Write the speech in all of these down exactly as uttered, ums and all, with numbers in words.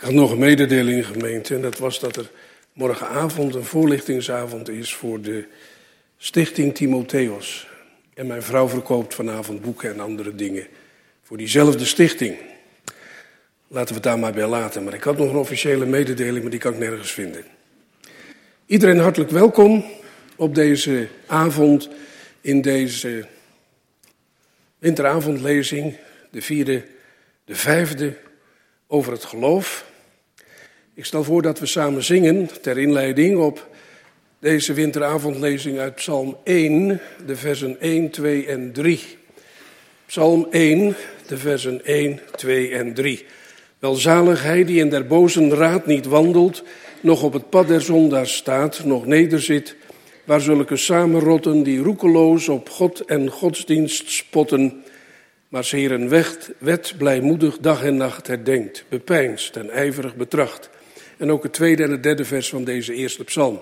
had nog een mededeling, gemeente, en dat was dat er morgenavond een voorlichtingsavond is voor de Stichting Timotheus. En mijn vrouw verkoopt vanavond boeken en andere dingen voor diezelfde stichting. Laten we het daar maar bij laten. Maar ik had nog een officiële mededeling, maar die kan ik nergens vinden. Iedereen hartelijk welkom op deze avond, in deze winteravondlezing, de vierde, de vijfde, over het geloof. Ik stel voor dat we samen zingen ter inleiding op deze winteravondlezing uit Psalm één, de versen één, twee en drie. Psalm één, de versen één, twee en drie. Welzalig hij die in der bozen raad niet wandelt, nog op het pad der zondaars staat, nog nederzit, waar zulke samenrotten die roekeloos op God en godsdienst spotten, maar 's Heeren wet, wet blijmoedig dag en nacht herdenkt, bepeinst en ijverig betracht. En ook het tweede en het derde vers van deze eerste psalm.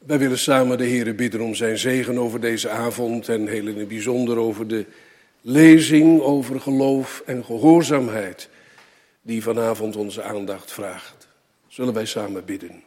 Wij willen samen de Heere bidden om zijn zegen over deze avond en heel in het bijzonder over de lezing over geloof en gehoorzaamheid die vanavond onze aandacht vraagt. Zullen wij samen bidden.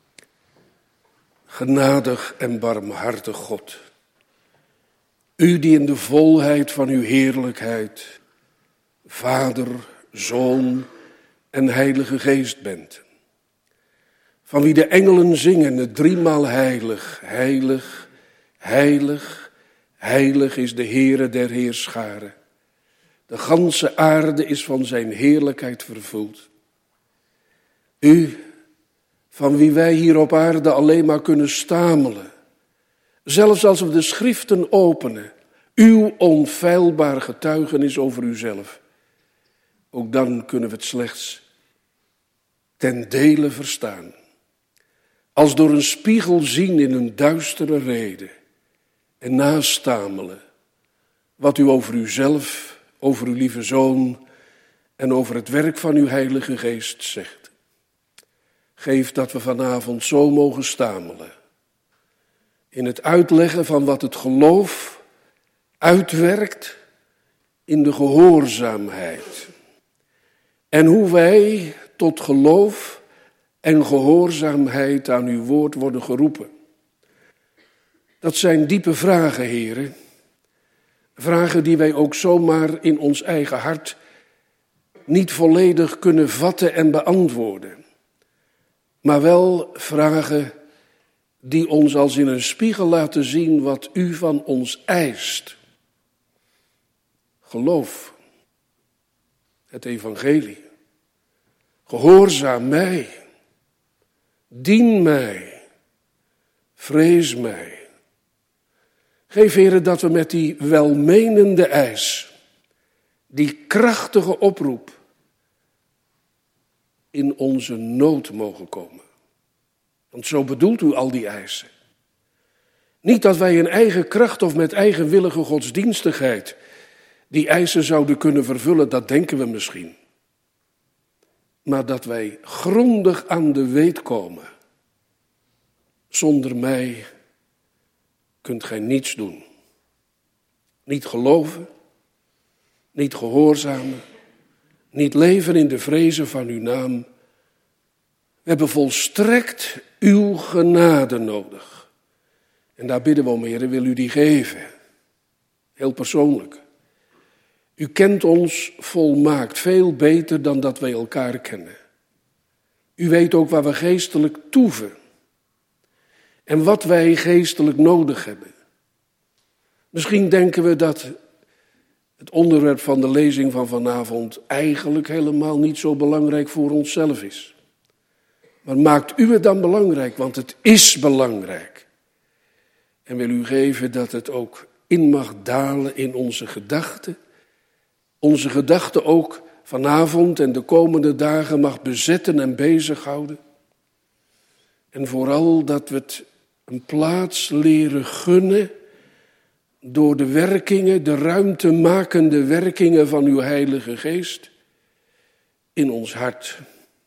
Genadig en barmhartig God, u die in de volheid van uw heerlijkheid Vader, Zoon en Heilige Geest bent, van wie de engelen zingen het driemaal heilig, heilig, heilig, heilig is de Heere der heerscharen. De ganse aarde is van zijn heerlijkheid vervuld. U, van wie wij hier op aarde alleen maar kunnen stamelen, zelfs als we de schriften openen, uw onfeilbaar getuigenis over uzelf, ook dan kunnen we het slechts ten dele verstaan. Als door een spiegel zien in een duistere rede en nastamelen wat u over uzelf, over uw lieve Zoon en over het werk van uw Heilige Geest zegt. Geef dat we vanavond zo mogen stamelen in het uitleggen van wat het geloof uitwerkt in de gehoorzaamheid. En hoe wij tot geloof en gehoorzaamheid aan uw woord worden geroepen. Dat zijn diepe vragen, heren. Vragen die wij ook zomaar in ons eigen hart niet volledig kunnen vatten en beantwoorden. Maar wel vragen die ons als in een spiegel laten zien wat u van ons eist. Geloof, het evangelie, gehoorzaam mij, dien mij, vrees mij. Geef, Heere, dat we met die welmenende eis, die krachtige oproep, in onze nood mogen komen. Want zo bedoelt u al die eisen. Niet dat wij in eigen kracht of met eigenwillige godsdienstigheid die eisen zouden kunnen vervullen, dat denken we misschien. Maar dat wij grondig aan de weet komen. Zonder mij kunt gij niets doen. Niet geloven, niet gehoorzamen, niet leven in de vrezen van uw naam. We hebben volstrekt uw genade nodig. En daar bidden we om, Heer, wil u die geven. Heel persoonlijk. U kent ons volmaakt, veel beter dan dat wij elkaar kennen. U weet ook waar we geestelijk toeven. En wat wij geestelijk nodig hebben. Misschien denken we dat het onderwerp van de lezing van vanavond eigenlijk helemaal niet zo belangrijk voor onszelf is. Maar maakt u het dan belangrijk, want het is belangrijk. En wil u geven dat het ook in mag dalen in onze gedachten. Onze gedachten ook vanavond en de komende dagen mag bezetten en bezighouden. En vooral dat we het een plaats leren gunnen door de werkingen, de ruimtemakende werkingen van uw Heilige Geest in ons hart.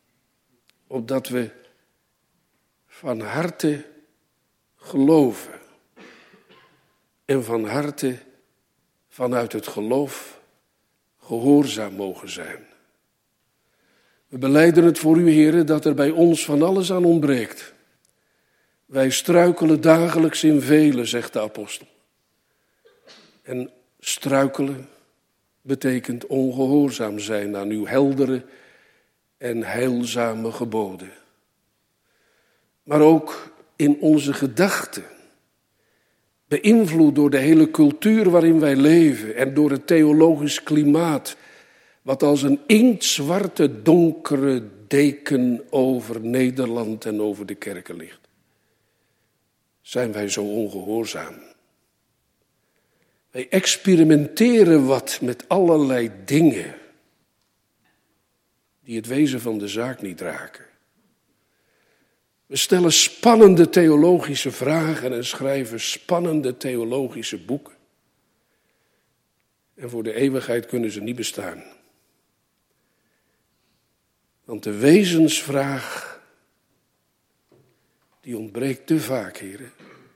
Opdat we van harte geloven en van harte vanuit het geloof gehoorzaam mogen zijn. We belijden het voor u, Heere, dat er bij ons van alles aan ontbreekt. Wij struikelen dagelijks in velen, zegt de apostel. En struikelen betekent ongehoorzaam zijn aan uw heldere en heilzame geboden. Maar ook in onze gedachten, beïnvloed door de hele cultuur waarin wij leven en door het theologisch klimaat, wat als een inktzwarte donkere deken over Nederland en over de kerken ligt. Zijn wij zo ongehoorzaam? Wij experimenteren wat met allerlei dingen die het wezen van de zaak niet raken. We stellen spannende theologische vragen en schrijven spannende theologische boeken. En voor de eeuwigheid kunnen ze niet bestaan. Want de wezensvraag die ontbreekt te vaak, Heer.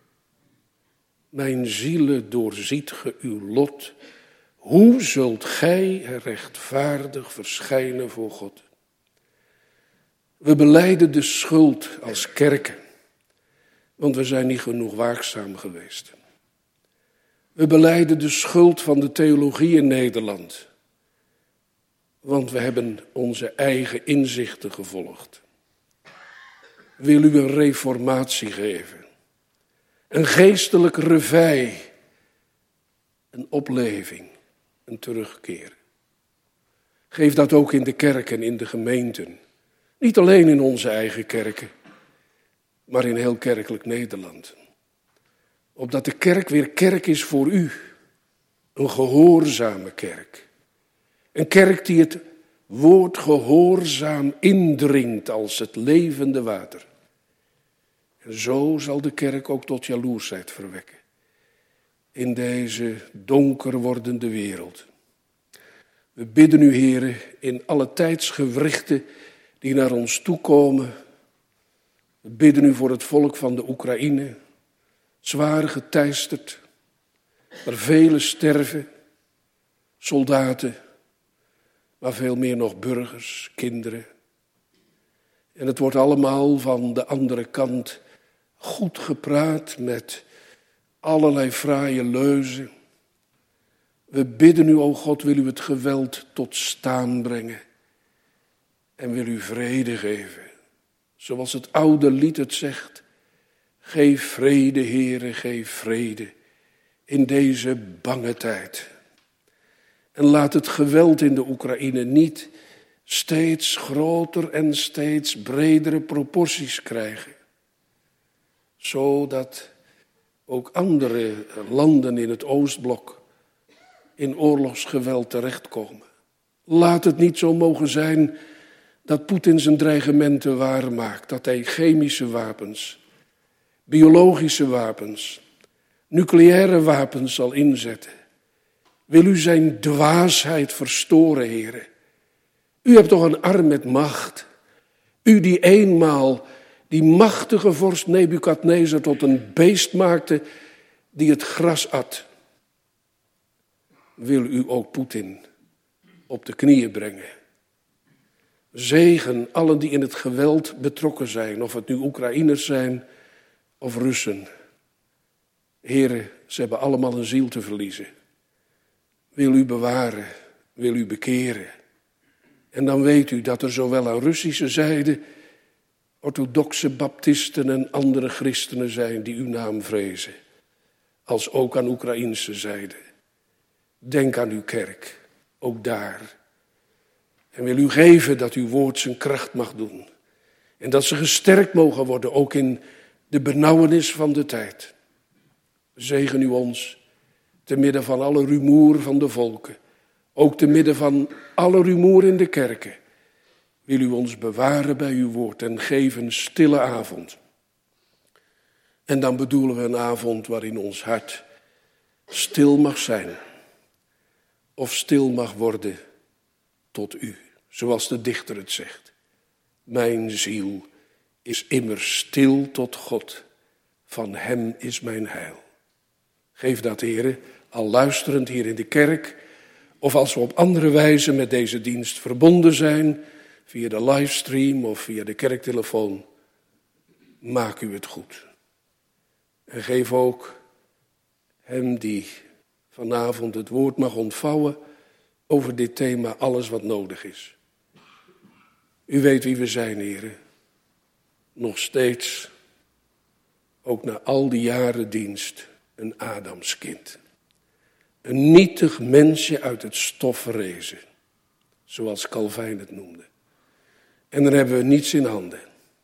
Mijn ziele doorziet ge uw lot. Hoe zult gij rechtvaardig verschijnen voor God? We belijden de schuld als kerken, want we zijn niet genoeg waakzaam geweest. We belijden de schuld van de theologie in Nederland, want we hebben onze eigen inzichten gevolgd. Wil u een reformatie geven, een geestelijk reveil, een opleving, een terugkeer. Geef dat ook in de kerken, in de gemeenten. Niet alleen in onze eigen kerken, maar in heel kerkelijk Nederland. Opdat de kerk weer kerk is voor u. Een gehoorzame kerk. Een kerk die het woord gehoorzaam indringt als het levende water. En zo zal de kerk ook tot jaloersheid verwekken. In deze donker wordende wereld. We bidden u, Heere, in alle tijdsgewrichten die naar ons toekomen. We bidden u voor het volk van de Oekraïne. Zwaar geteisterd, waar velen sterven, soldaten, maar veel meer nog burgers, kinderen. En het wordt allemaal van de andere kant goed gepraat met allerlei fraaie leuzen. We bidden u, o God, wil u het geweld tot staan brengen en wil u vrede geven. Zoals het oude lied het zegt, geef vrede, Heere, geef vrede in deze bange tijd. En laat het geweld in de Oekraïne niet steeds groter en steeds bredere proporties krijgen. Zodat ook andere landen in het Oostblok in oorlogsgeweld terechtkomen. Laat het niet zo mogen zijn dat Poetin zijn dreigementen waarmaakt. Dat hij chemische wapens, biologische wapens, nucleaire wapens zal inzetten. Wil u zijn dwaasheid verstoren, Heere? U hebt toch een arm met macht. U die eenmaal die machtige vorst Nebukadnezar tot een beest maakte die het gras at. Wil u ook Poetin op de knieën brengen? Zegen allen die in het geweld betrokken zijn, of het nu Oekraïners zijn of Russen. Heren, ze hebben allemaal een ziel te verliezen. Wil u bewaren, wil u bekeren. En dan weet u dat er zowel aan Russische zijde orthodoxe baptisten en andere christenen zijn die uw naam vrezen, als ook aan Oekraïnse zijde. Denk aan uw kerk, ook daar. En wil u geven dat uw woord zijn kracht mag doen. En dat ze gesterkt mogen worden, ook in de benauwenis van de tijd. Zegen u ons, te midden van alle rumoer van de volken. Ook te midden van alle rumoer in de kerken. Wil u ons bewaren bij uw woord en geef een stille avond. En dan bedoelen we een avond waarin ons hart stil mag zijn. Of stil mag worden tot u, zoals de dichter het zegt. Mijn ziel is immers stil tot God, van hem is mijn heil. Geef dat, Heere, al luisterend hier in de kerk, of als we op andere wijze met deze dienst verbonden zijn, via de livestream of via de kerktelefoon, maak u het goed. En geef ook hem die vanavond het woord mag ontvouwen over dit thema alles wat nodig is. U weet wie we zijn, heren. Nog steeds, ook na al die jaren dienst, een Adamskind. Een nietig mensje uit het stof verrezen, zoals Calvijn het noemde. En dan hebben we niets in handen.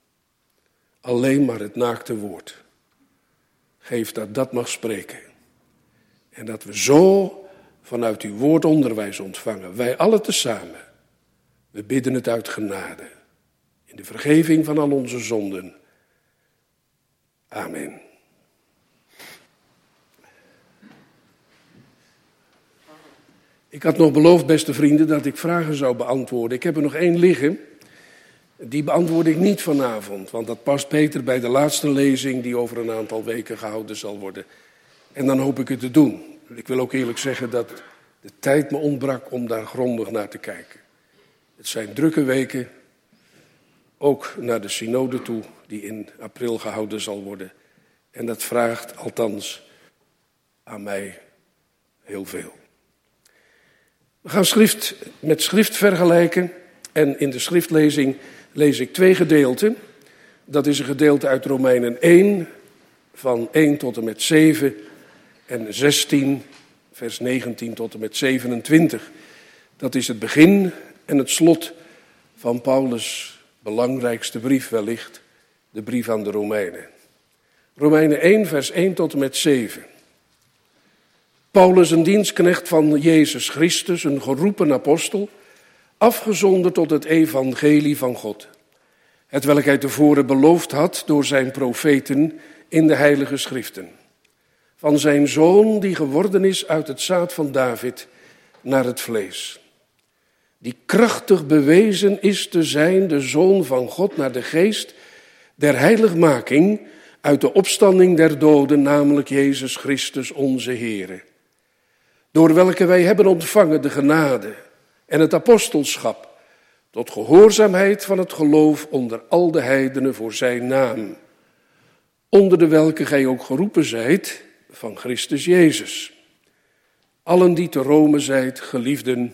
Alleen maar het naakte woord. Geef dat dat mag spreken. En dat we zo vanuit uw woord onderwijs ontvangen. Wij allen tezamen. We bidden het uit genade. In de vergeving van al onze zonden. Amen. Ik had nog beloofd, beste vrienden, dat ik vragen zou beantwoorden. Ik heb er nog één liggen. Die beantwoord ik niet vanavond, want dat past beter bij de laatste lezing die over een aantal weken gehouden zal worden. En dan hoop ik het te doen. Ik wil ook eerlijk zeggen dat de tijd me ontbrak om daar grondig naar te kijken. Het zijn drukke weken, ook naar de synode toe, die in april gehouden zal worden. En dat vraagt althans aan mij heel veel. We gaan schrift met schrift vergelijken en in de schriftlezing lees ik twee gedeelten. Dat is een gedeelte uit Romeinen één, van één tot en met zeven en zestien, vers negentien tot en met zevenentwintig. Dat is het begin en het slot van Paulus' belangrijkste brief wellicht, de brief aan de Romeinen. Romeinen één, vers één tot en met zeven. Paulus, een dienstknecht van Jezus Christus, een geroepen apostel, afgezonden tot het evangelie van God, hetwelk hij tevoren beloofd had door zijn profeten in de heilige schriften, van zijn zoon die geworden is uit het zaad van David naar het vlees, die krachtig bewezen is te zijn de zoon van God naar de geest der heiligmaking uit de opstanding der doden, namelijk Jezus Christus onze Heere, door welke wij hebben ontvangen de genade en het apostelschap tot gehoorzaamheid van het geloof onder al de heidenen voor zijn naam, onder de welke gij ook geroepen zijt van Christus Jezus. Allen die te Rome zijt, geliefden,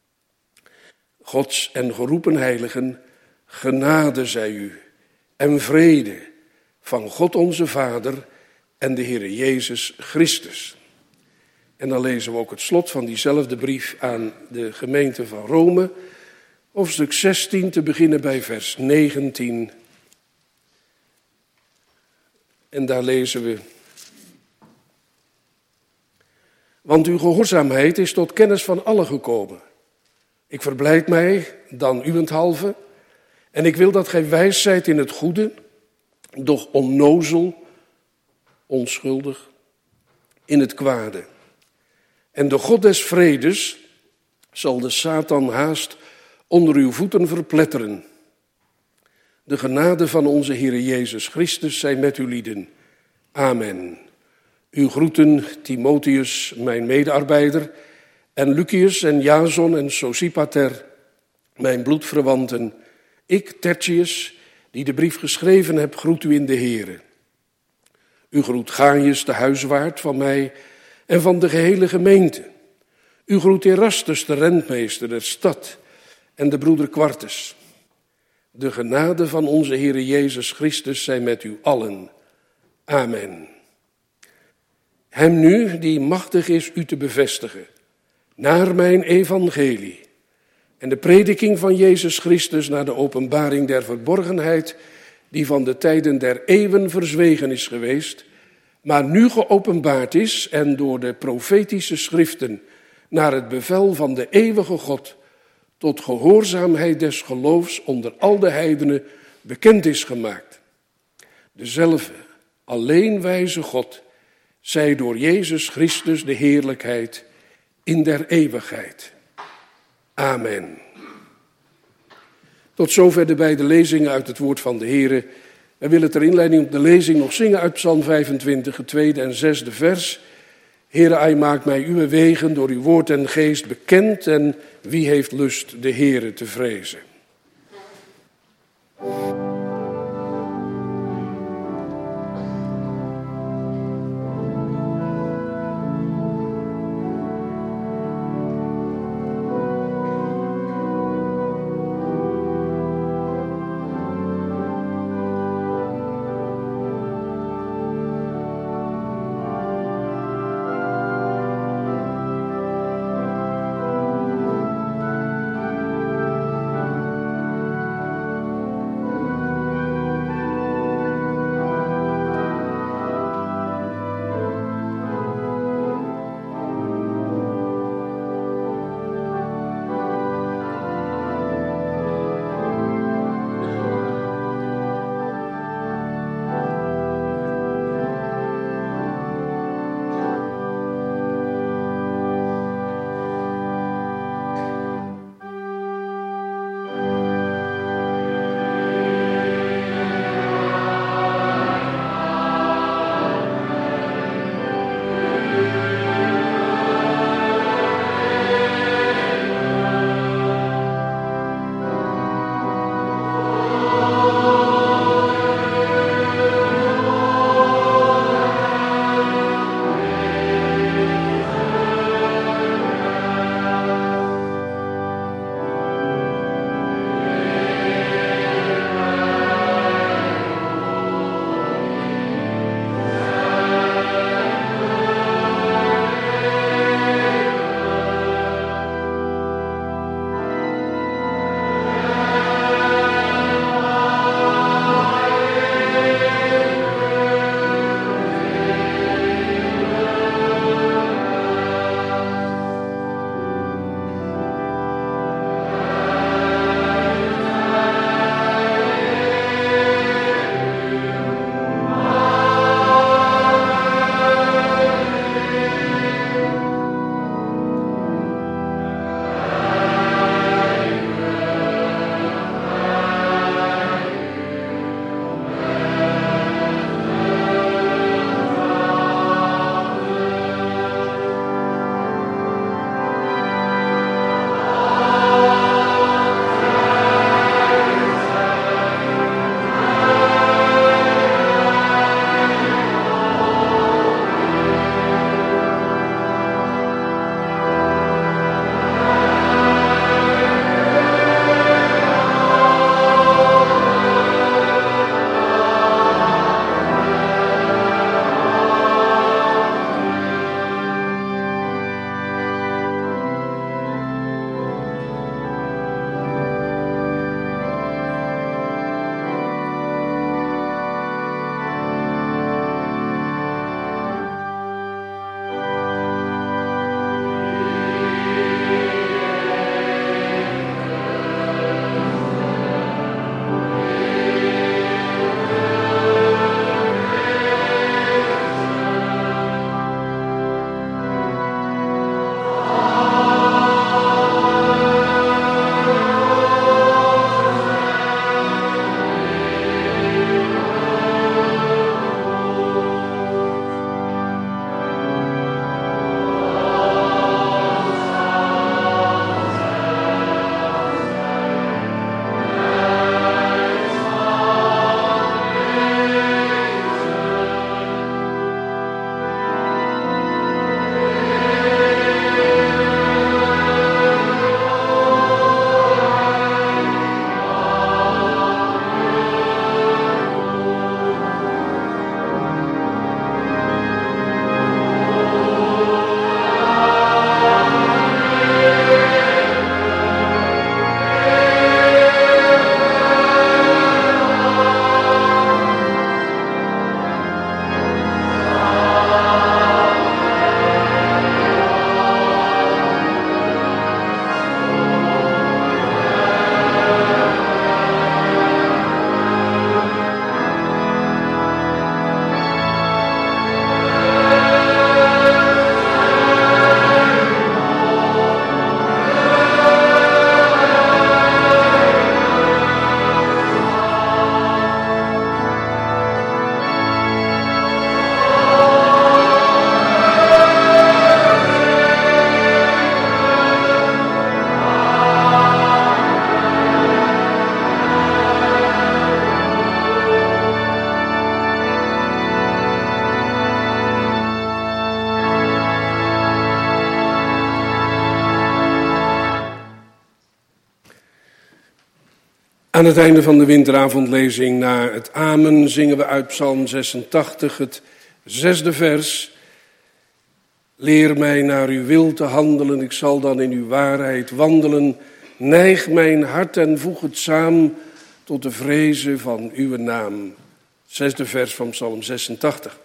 Gods en geroepen heiligen, genade zij u en vrede van God onze Vader en de Heere Jezus Christus. En dan lezen we ook het slot van diezelfde brief aan de gemeente van Rome, hoofdstuk zestien, te beginnen bij vers negentien. En daar lezen we: Want uw gehoorzaamheid is tot kennis van allen gekomen. Ik verblijd mij dan uwenthalve, en ik wil dat gij wijs zijt in het goede, doch onnozel, onschuldig, in het kwade. En de God des vredes zal de Satan haast onder uw voeten verpletteren. De genade van onze Heer Jezus Christus zij met u lieden. Amen. U groeten Timotheus, mijn medearbeider, en Lucius en Jason en Sosipater, mijn bloedverwanten. Ik, Tertius, die de brief geschreven heb, groet u in de Heere. U groet Gaius, de huiswaard van mij en van de gehele gemeente. U groet Erastus, de rentmeester der stad, en de broeder Quartus. De genade van onze Heere Jezus Christus zij met u allen. Amen. Hem nu, die machtig is u te bevestigen, naar mijn evangelie en de prediking van Jezus Christus naar de openbaring der verborgenheid, die van de tijden der eeuwen verzwegen is geweest, maar nu geopenbaard is en door de profetische schriften naar het bevel van de eeuwige God tot gehoorzaamheid des geloofs onder al de heidenen bekend is gemaakt. Dezelfde alleen wijze God zij door Jezus Christus de heerlijkheid in der eeuwigheid. Amen. Tot zover de beide lezingen uit het woord van de Heere. Wij willen ter inleiding op de lezing nog zingen uit Psalm vijfentwintig, het tweede en zesde vers. Heere, ai maakt mij uw wegen door uw woord en geest bekend, en wie heeft lust de Heere te vrezen. Aan het einde van de winteravondlezing, na het amen, zingen we uit Psalm zesentachtig, het zesde vers. Leer mij naar uw wil te handelen, ik zal dan in uw waarheid wandelen. Neig mijn hart en voeg het samen tot de vrezen van uw naam. Zesde vers van Psalm zesentachtig.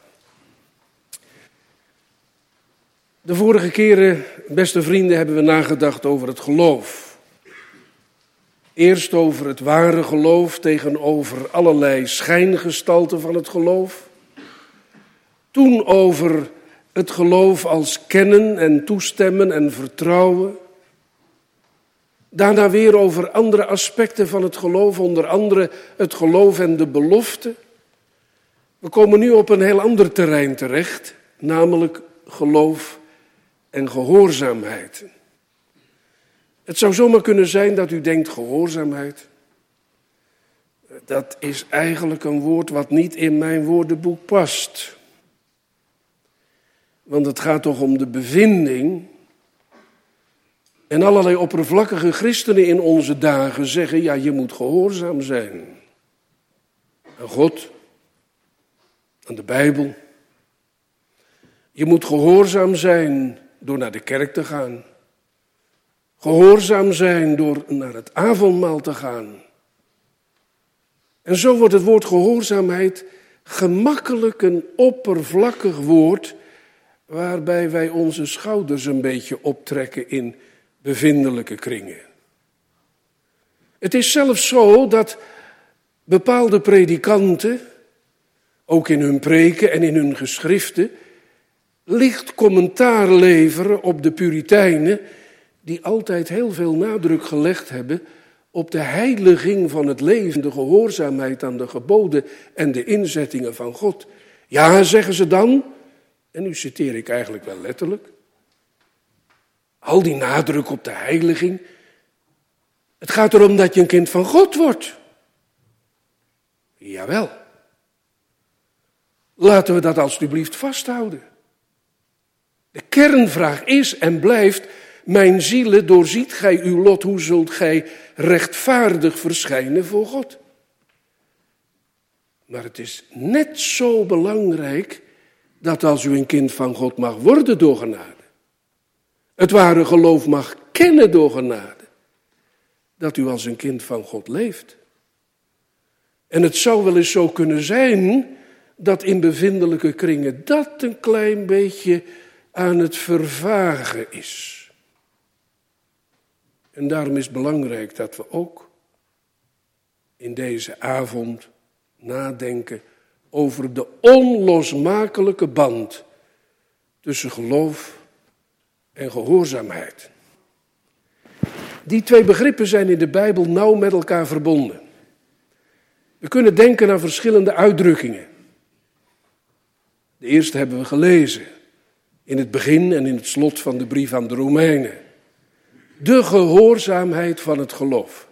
De vorige keren, beste vrienden, hebben we nagedacht over het geloof. Eerst over het ware geloof tegenover allerlei schijngestalten van het geloof. Toen over het geloof als kennen en toestemmen en vertrouwen. Daarna weer over andere aspecten van het geloof, onder andere het geloof en de belofte. We komen nu op een heel ander terrein terecht, namelijk geloof en gehoorzaamheid. Het zou zomaar kunnen zijn dat u denkt, gehoorzaamheid, dat is eigenlijk een woord wat niet in mijn woordenboek past. Want het gaat toch om de bevinding. En allerlei oppervlakkige christenen in onze dagen zeggen, ja, je moet gehoorzaam zijn. Aan God, aan de Bijbel. Je moet gehoorzaam zijn door naar de kerk te gaan. Gehoorzaam zijn door naar het avondmaal te gaan. En zo wordt het woord gehoorzaamheid gemakkelijk een oppervlakkig woord, waarbij wij onze schouders een beetje optrekken in bevindelijke kringen. Het is zelfs zo dat bepaalde predikanten, ook in hun preken en in hun geschriften, licht commentaar leveren op de Puritijnen, die altijd heel veel nadruk gelegd hebben op de heiliging van het leven, de gehoorzaamheid aan de geboden en de inzettingen van God. Ja, zeggen ze dan, en nu citeer ik eigenlijk wel letterlijk, al die nadruk op de heiliging, het gaat erom dat je een kind van God wordt. Jawel. Laten we dat alstublieft vasthouden. De kernvraag is en blijft, mijn zielen, doorziet gij uw lot, hoe zult gij rechtvaardig verschijnen voor God? Maar het is net zo belangrijk dat als u een kind van God mag worden door genade, het ware geloof mag kennen door genade, dat u als een kind van God leeft. En het zou wel eens zo kunnen zijn dat in bevindelijke kringen dat een klein beetje aan het vervagen is. En daarom is het belangrijk dat we ook in deze avond nadenken over de onlosmakelijke band tussen geloof en gehoorzaamheid. Die twee begrippen zijn in de Bijbel nauw met elkaar verbonden. We kunnen denken aan verschillende uitdrukkingen. De eerste hebben we gelezen in het begin en in het slot van de brief aan de Romeinen. De gehoorzaamheid van het geloof.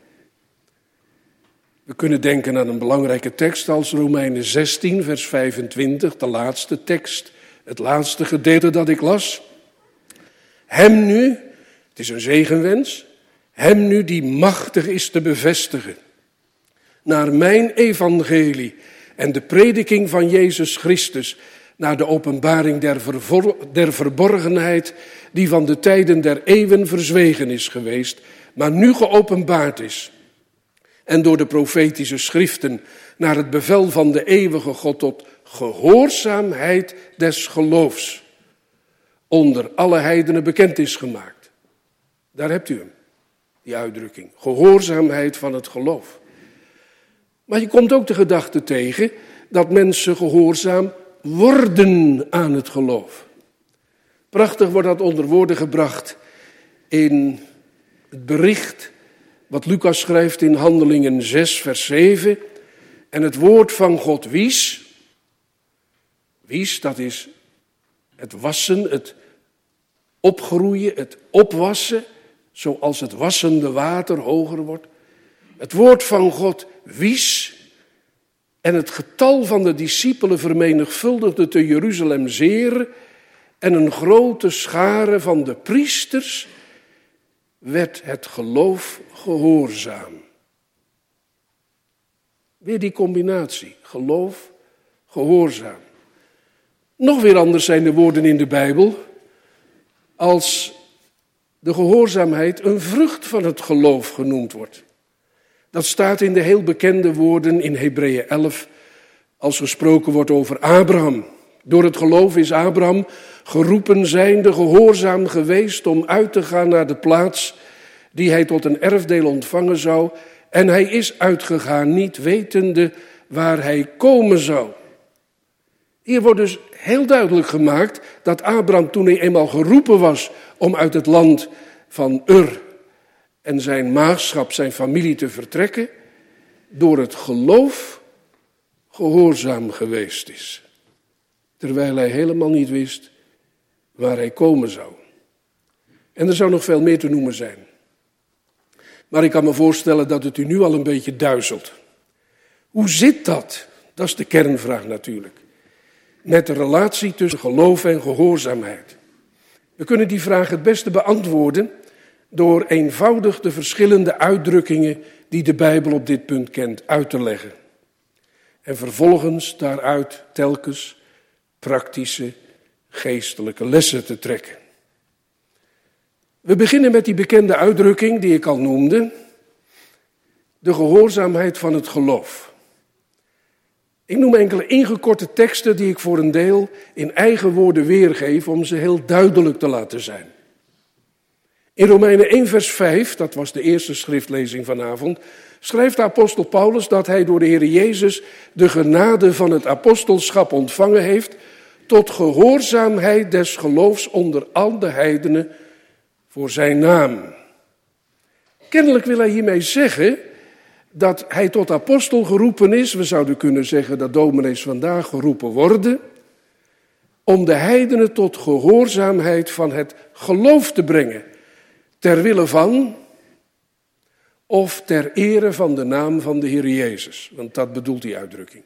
We kunnen denken aan een belangrijke tekst als Romeinen zestien, vers vijfentwintig, de laatste tekst, het laatste gedeelte dat ik las. Hem nu, het is een zegenwens, hem nu die machtig is te bevestigen, naar mijn evangelie en de prediking van Jezus Christus, naar de openbaring der, vervor- der verborgenheid, die van de tijden der eeuwen verzwegen is geweest, maar nu geopenbaard is. En door de profetische schriften naar het bevel van de eeuwige God tot gehoorzaamheid des geloofs onder alle heidenen bekend is gemaakt. Daar hebt u hem, die uitdrukking. Gehoorzaamheid van het geloof. Maar je komt ook de gedachte tegen dat mensen gehoorzaam worden aan het geloof. Prachtig wordt dat onder woorden gebracht in het bericht wat Lucas schrijft in Handelingen zes, vers zeven. En het woord van God wies. Wies, dat is het wassen, het opgroeien, het opwassen, zoals het wassende water hoger wordt. Het woord van God wies. En het getal van de discipelen vermenigvuldigde te Jeruzalem zeer. En een grote schare van de priesters werd het geloof gehoorzaam. Weer die combinatie, geloof, gehoorzaam. Nog weer anders zijn de woorden in de Bijbel, als de gehoorzaamheid een vrucht van het geloof genoemd wordt. Dat staat in de heel bekende woorden in Hebreeën elf, als gesproken wordt over Abraham. Door het geloof is Abraham geroepen zijnde gehoorzaam geweest om uit te gaan naar de plaats die hij tot een erfdeel ontvangen zou. En hij is uitgegaan, niet wetende waar hij komen zou. Hier wordt dus heel duidelijk gemaakt dat Abraham, toen hij eenmaal geroepen was om uit het land van Ur en zijn maagschap, zijn familie te vertrekken, door het geloof gehoorzaam geweest is. Terwijl hij helemaal niet wist waar hij komen zou. En er zou nog veel meer te noemen zijn. Maar ik kan me voorstellen dat het u nu al een beetje duizelt. Hoe zit dat? Dat is de kernvraag natuurlijk. Met de relatie tussen geloof en gehoorzaamheid. We kunnen die vraag het beste beantwoorden door eenvoudig de verschillende uitdrukkingen die de Bijbel op dit punt kent uit te leggen. En vervolgens daaruit telkens praktische geestelijke lessen te trekken. We beginnen met die bekende uitdrukking die ik al noemde. De gehoorzaamheid van het geloof. Ik noem enkele ingekorte teksten die ik voor een deel in eigen woorden weergeef om ze heel duidelijk te laten zijn. In Romeinen één vers vijf, dat was de eerste schriftlezing vanavond, schrijft de apostel Paulus dat hij door de Heer Jezus de genade van het apostelschap ontvangen heeft tot gehoorzaamheid des geloofs onder al de heidenen voor zijn naam. Kennelijk wil hij hiermee zeggen dat hij tot apostel geroepen is. We zouden kunnen zeggen dat dominees vandaag geroepen worden om de heidenen tot gehoorzaamheid van het geloof te brengen. Ter wille van of ter ere van de naam van de Heer Jezus. Want dat bedoelt die uitdrukking.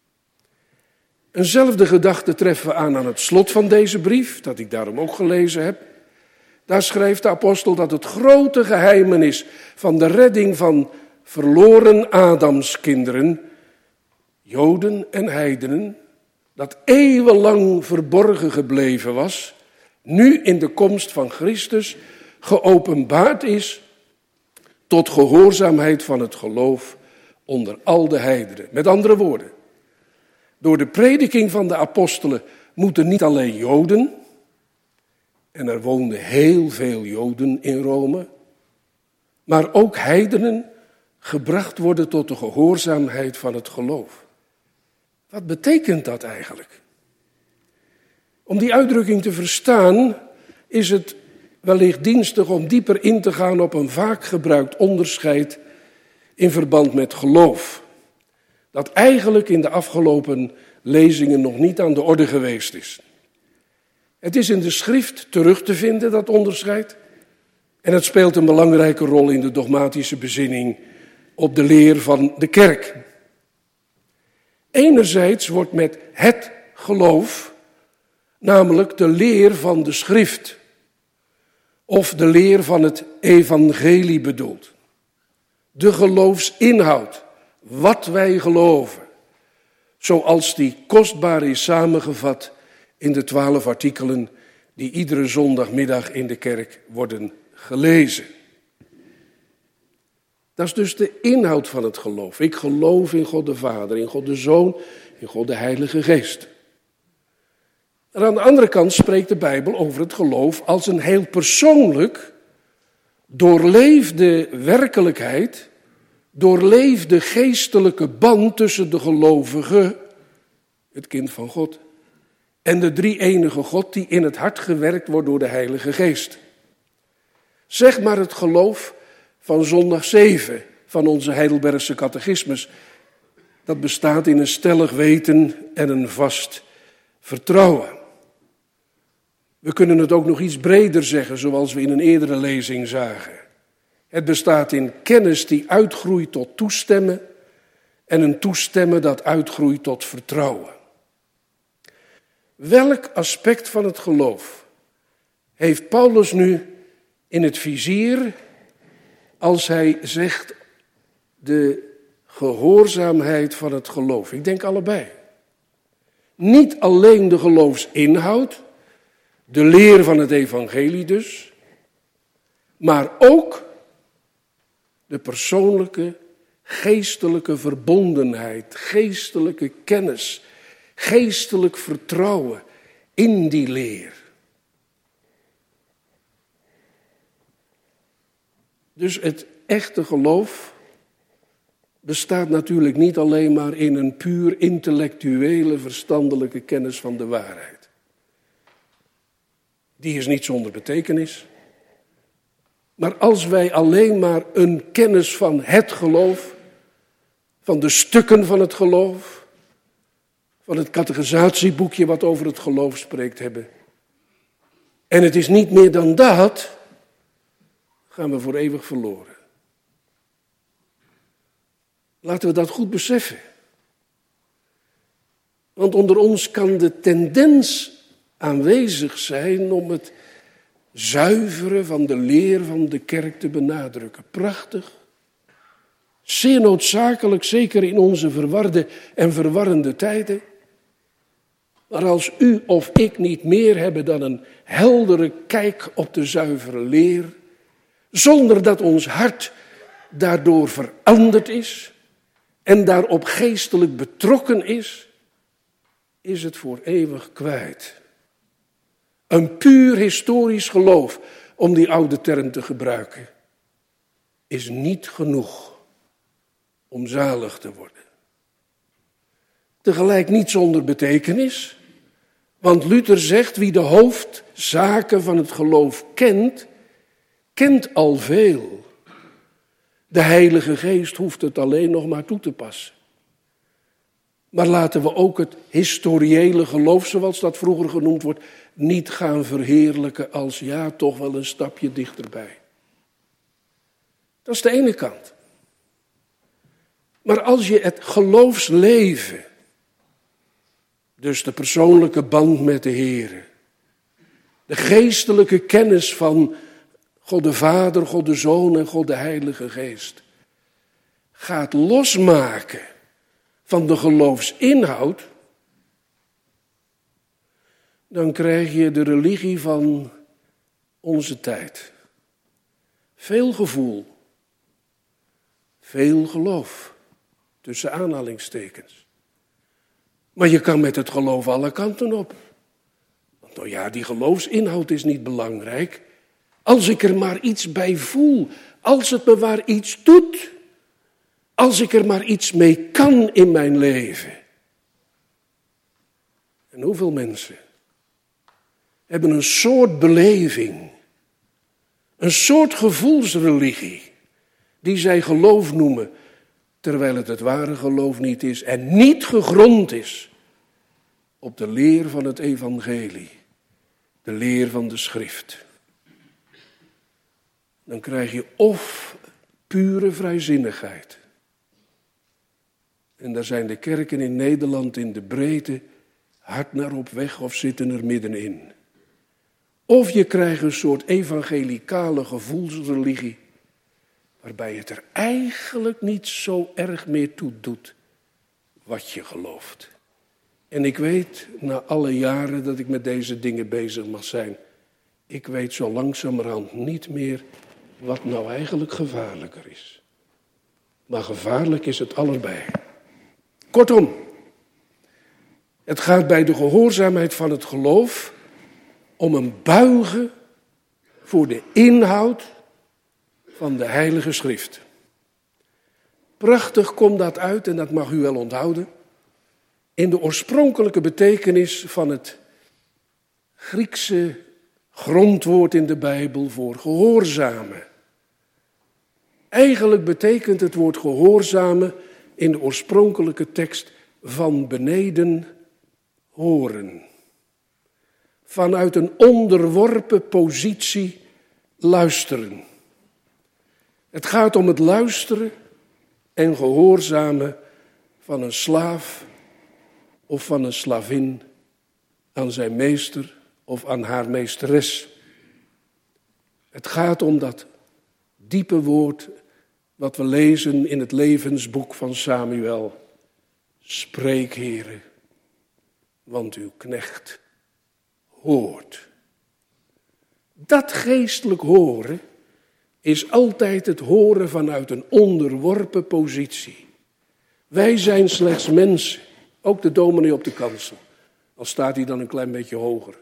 Eenzelfde gedachte treffen we aan aan het slot van deze brief, dat ik daarom ook gelezen heb. Daar schrijft de apostel dat het grote geheimenis van de redding van verloren Adamskinderen, Joden en heidenen, dat eeuwenlang verborgen gebleven was, nu in de komst van Christus geopenbaard is tot gehoorzaamheid van het geloof onder al de heidenen. Met andere woorden, door de prediking van de apostelen moeten niet alleen Joden, en er woonden heel veel Joden in Rome, maar ook heidenen gebracht worden tot de gehoorzaamheid van het geloof. Wat betekent dat eigenlijk? Om die uitdrukking te verstaan is het wellicht dienstig om dieper in te gaan op een vaak gebruikt onderscheid in verband met geloof. Dat eigenlijk in de afgelopen lezingen nog niet aan de orde geweest is. Het is in de schrift terug te vinden, dat onderscheid. En het speelt een belangrijke rol in de dogmatische bezinning op de leer van de kerk. Enerzijds wordt met het geloof, namelijk de leer van de schrift, of de leer van het evangelie bedoeld. De geloofsinhoud, wat wij geloven, zoals die kostbaar is samengevat in de twaalf artikelen die iedere zondagmiddag in de kerk worden gelezen. Dat is dus de inhoud van het geloof. Ik geloof in God de Vader, in God de Zoon, in God de Heilige Geest. En aan de andere kant spreekt de Bijbel over het geloof als een heel persoonlijk, doorleefde werkelijkheid, doorleefde geestelijke band tussen de gelovige, het kind van God, en de drie-enige God die in het hart gewerkt wordt door de Heilige Geest. Zeg maar het geloof van zondag zeven van onze Heidelbergse catechismus. Dat bestaat in een stellig weten en een vast vertrouwen. We kunnen het ook nog iets breder zeggen, zoals we in een eerdere lezing zagen. Het bestaat in kennis die uitgroeit tot toestemmen en een toestemmen dat uitgroeit tot vertrouwen. Welk aspect van het geloof heeft Paulus nu in het vizier als hij zegt de gehoorzaamheid van het geloof. Ik denk allebei. Niet alleen de geloofsinhoud, de leer van het evangelie dus, maar ook de persoonlijke, geestelijke verbondenheid, geestelijke kennis, geestelijk vertrouwen in die leer. Dus het echte geloof bestaat natuurlijk niet alleen maar in een puur intellectuele, verstandelijke kennis van de waarheid. Die is niet zonder betekenis. Maar als wij alleen maar een kennis van het geloof, van de stukken van het geloof, van het catechisatieboekje wat over het geloof spreekt hebben, en het is niet meer dan dat, gaan we voor eeuwig verloren. Laten we dat goed beseffen. Want onder ons kan de tendens aanwezig zijn om het zuiveren van de leer van de kerk te benadrukken. Prachtig. Zeer noodzakelijk, zeker in onze verwarde en verwarrende tijden. Maar als u of ik niet meer hebben dan een heldere kijk op de zuivere leer, zonder dat ons hart daardoor veranderd is en daarop geestelijk betrokken is, is het voor eeuwig kwijt. Een puur historisch geloof, om die oude term te gebruiken, is niet genoeg om zalig te worden. Tegelijk niet zonder betekenis, want Luther zegt, wie de hoofdzaken van het geloof kent, kent al veel. De Heilige Geest hoeft het alleen nog maar toe te passen. Maar laten we ook het historiële geloof, zoals dat vroeger genoemd wordt, niet gaan verheerlijken als ja, toch wel een stapje dichterbij. Dat is de ene kant. Maar als je het geloofsleven, dus de persoonlijke band met de Heer, de geestelijke kennis van God de Vader, God de Zoon en God de Heilige Geest, gaat losmaken van de geloofsinhoud, dan krijg je de religie van onze tijd. Veel gevoel, veel geloof, tussen aanhalingstekens. Maar je kan met het geloof alle kanten op. Want nou ja, die geloofsinhoud is niet belangrijk. Als ik er maar iets bij voel, als het me maar iets doet, als ik er maar iets mee kan in mijn leven. En hoeveel mensen hebben een soort beleving, een soort gevoelsreligie, die zij geloof noemen, terwijl het het ware geloof niet is en niet gegrond is op de leer van het evangelie, de leer van de schrift. Dan krijg je of pure vrijzinnigheid. En daar zijn de kerken in Nederland in de breedte hard naar op weg of zitten er middenin. Of je krijgt een soort evangelicale gevoelsreligie, waarbij het er eigenlijk niet zo erg meer toe doet wat je gelooft. En ik weet, na alle jaren dat ik met deze dingen bezig mag zijn, ik weet zo langzamerhand niet meer wat nou eigenlijk gevaarlijker is. Maar gevaarlijk is het allebei. Kortom, het gaat bij de gehoorzaamheid van het geloof om een buigen voor de inhoud van de Heilige Schrift. Prachtig komt dat uit, en dat mag u wel onthouden, in de oorspronkelijke betekenis van het Griekse grondwoord in de Bijbel voor gehoorzamen. Eigenlijk betekent het woord gehoorzamen in de oorspronkelijke tekst van beneden horen. Vanuit een onderworpen positie luisteren. Het gaat om het luisteren en gehoorzamen van een slaaf of van een slavin aan zijn meester of aan haar meesteres. Het gaat om dat diepe woord wat we lezen in het levensboek van Samuel. Spreek, Heere, want uw knecht hoort. Dat geestelijk horen is altijd het horen vanuit een onderworpen positie. Wij zijn slechts mensen, ook de dominee op de kansel, al staat hij dan een klein beetje hoger.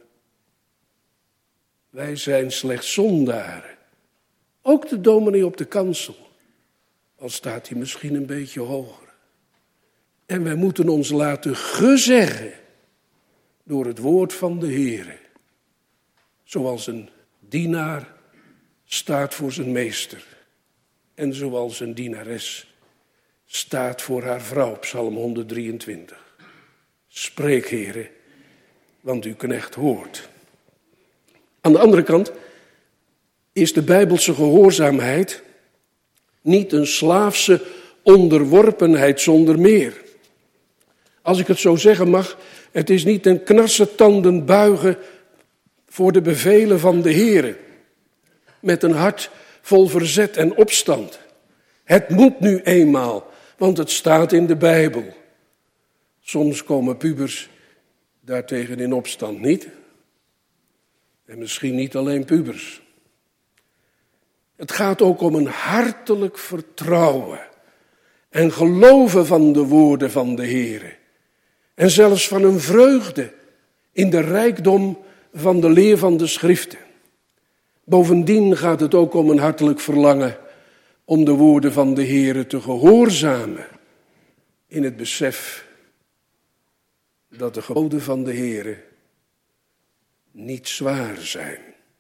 Wij zijn slechts zondaren, ook de dominee op de kansel, al staat hij misschien een beetje hoger. En wij moeten ons laten gezeggen door het woord van de Heere, zoals een dienaar staat voor zijn meester en zoals een dienares staat voor haar vrouw, Psalm honderddrieëntwintig. Spreek, Heere, want uw knecht hoort. Aan de andere kant is de Bijbelse gehoorzaamheid niet een slaafse onderworpenheid zonder meer. Als ik het zo zeggen mag, het is niet een knarsetanden buigen voor de bevelen van de Heere, met een hart vol verzet en opstand. Het moet nu eenmaal, want het staat in de Bijbel. Soms komen pubers daartegen in opstand niet. En misschien niet alleen pubers. Het gaat ook om een hartelijk vertrouwen en geloven van de woorden van de Heere. En zelfs van een vreugde in de rijkdom van de leer van de Schriften. Bovendien gaat het ook om een hartelijk verlangen om de woorden van de Heere te gehoorzamen. In het besef dat de geboden van de Heere niet zwaar zijn.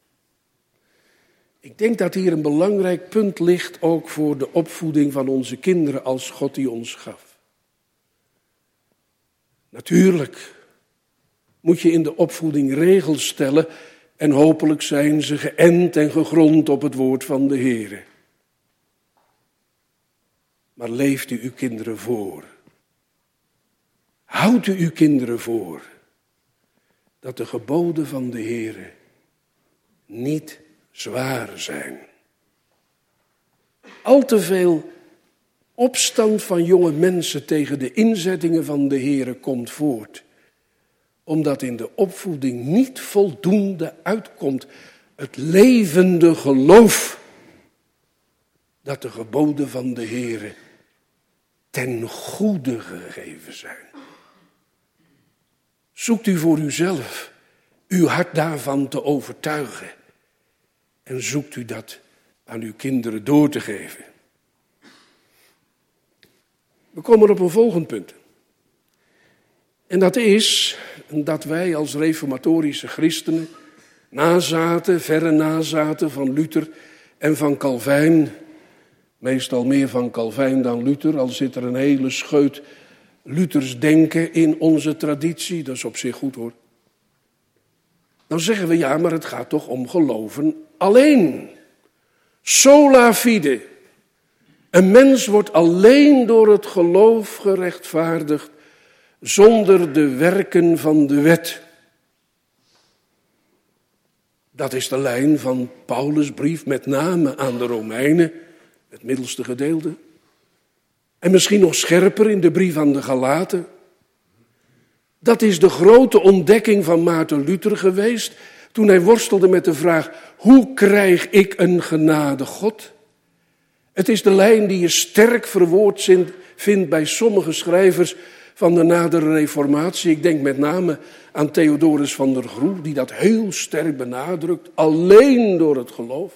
Ik denk dat hier een belangrijk punt ligt ook voor de opvoeding van onze kinderen als God die ons gaf. Natuurlijk moet je in de opvoeding regels stellen en hopelijk zijn ze geënt en gegrond op het woord van de Heere. Maar leeft u uw kinderen voor? Houdt u uw kinderen voor dat de geboden van de Heere niet zwaar zijn? Al te veel opstand van jonge mensen tegen de inzettingen van de Heere komt voort, omdat in de opvoeding niet voldoende uitkomt het levende geloof dat de geboden van de Heere ten goede gegeven zijn. Zoekt u voor uzelf uw hart daarvan te overtuigen en zoekt u dat aan uw kinderen door te geven. We komen op een volgend punt. En dat is dat wij als reformatorische christenen, nazaten, verre nazaten van Luther en van Calvijn, meestal meer van Calvijn dan Luther, al zit er een hele scheut Luthers denken in onze traditie, dat is op zich goed hoor. Dan zeggen we ja, maar het gaat toch om geloven alleen. Sola fide. Een mens wordt alleen door het geloof gerechtvaardigd, zonder de werken van de wet. Dat is de lijn van Paulus' brief, met name aan de Romeinen, het middelste gedeelte. En misschien nog scherper in de brief aan de Galaten. Dat is de grote ontdekking van Maarten Luther geweest, toen hij worstelde met de vraag, hoe krijg ik een genade God? Het is de lijn die je sterk verwoord vindt bij sommige schrijvers van de nadere reformatie. Ik denk met name aan Theodorus van der Groe, die dat heel sterk benadrukt, alleen door het geloof.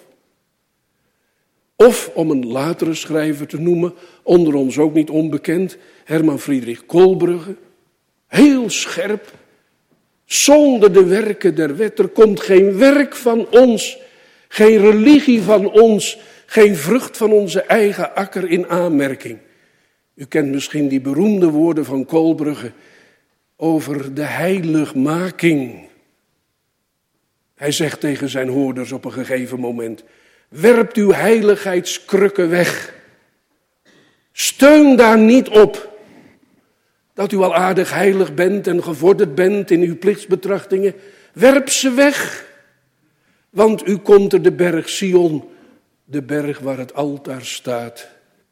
Of, om een latere schrijver te noemen, onder ons ook niet onbekend, Herman Friedrich Kolbrugge. Heel scherp, zonder de werken der wet. Er komt geen werk van ons, geen religie van ons, geen vrucht van onze eigen akker in aanmerking. U kent misschien die beroemde woorden van Kolbrugge over de heiligmaking. Hij zegt tegen zijn hoorders op een gegeven moment, werpt uw heiligheidskrukken weg. Steun daar niet op dat u al aardig heilig bent en gevorderd bent in uw plichtsbetrachtingen. Werp ze weg, want u komt er de berg Sion, de berg waar het altaar staat,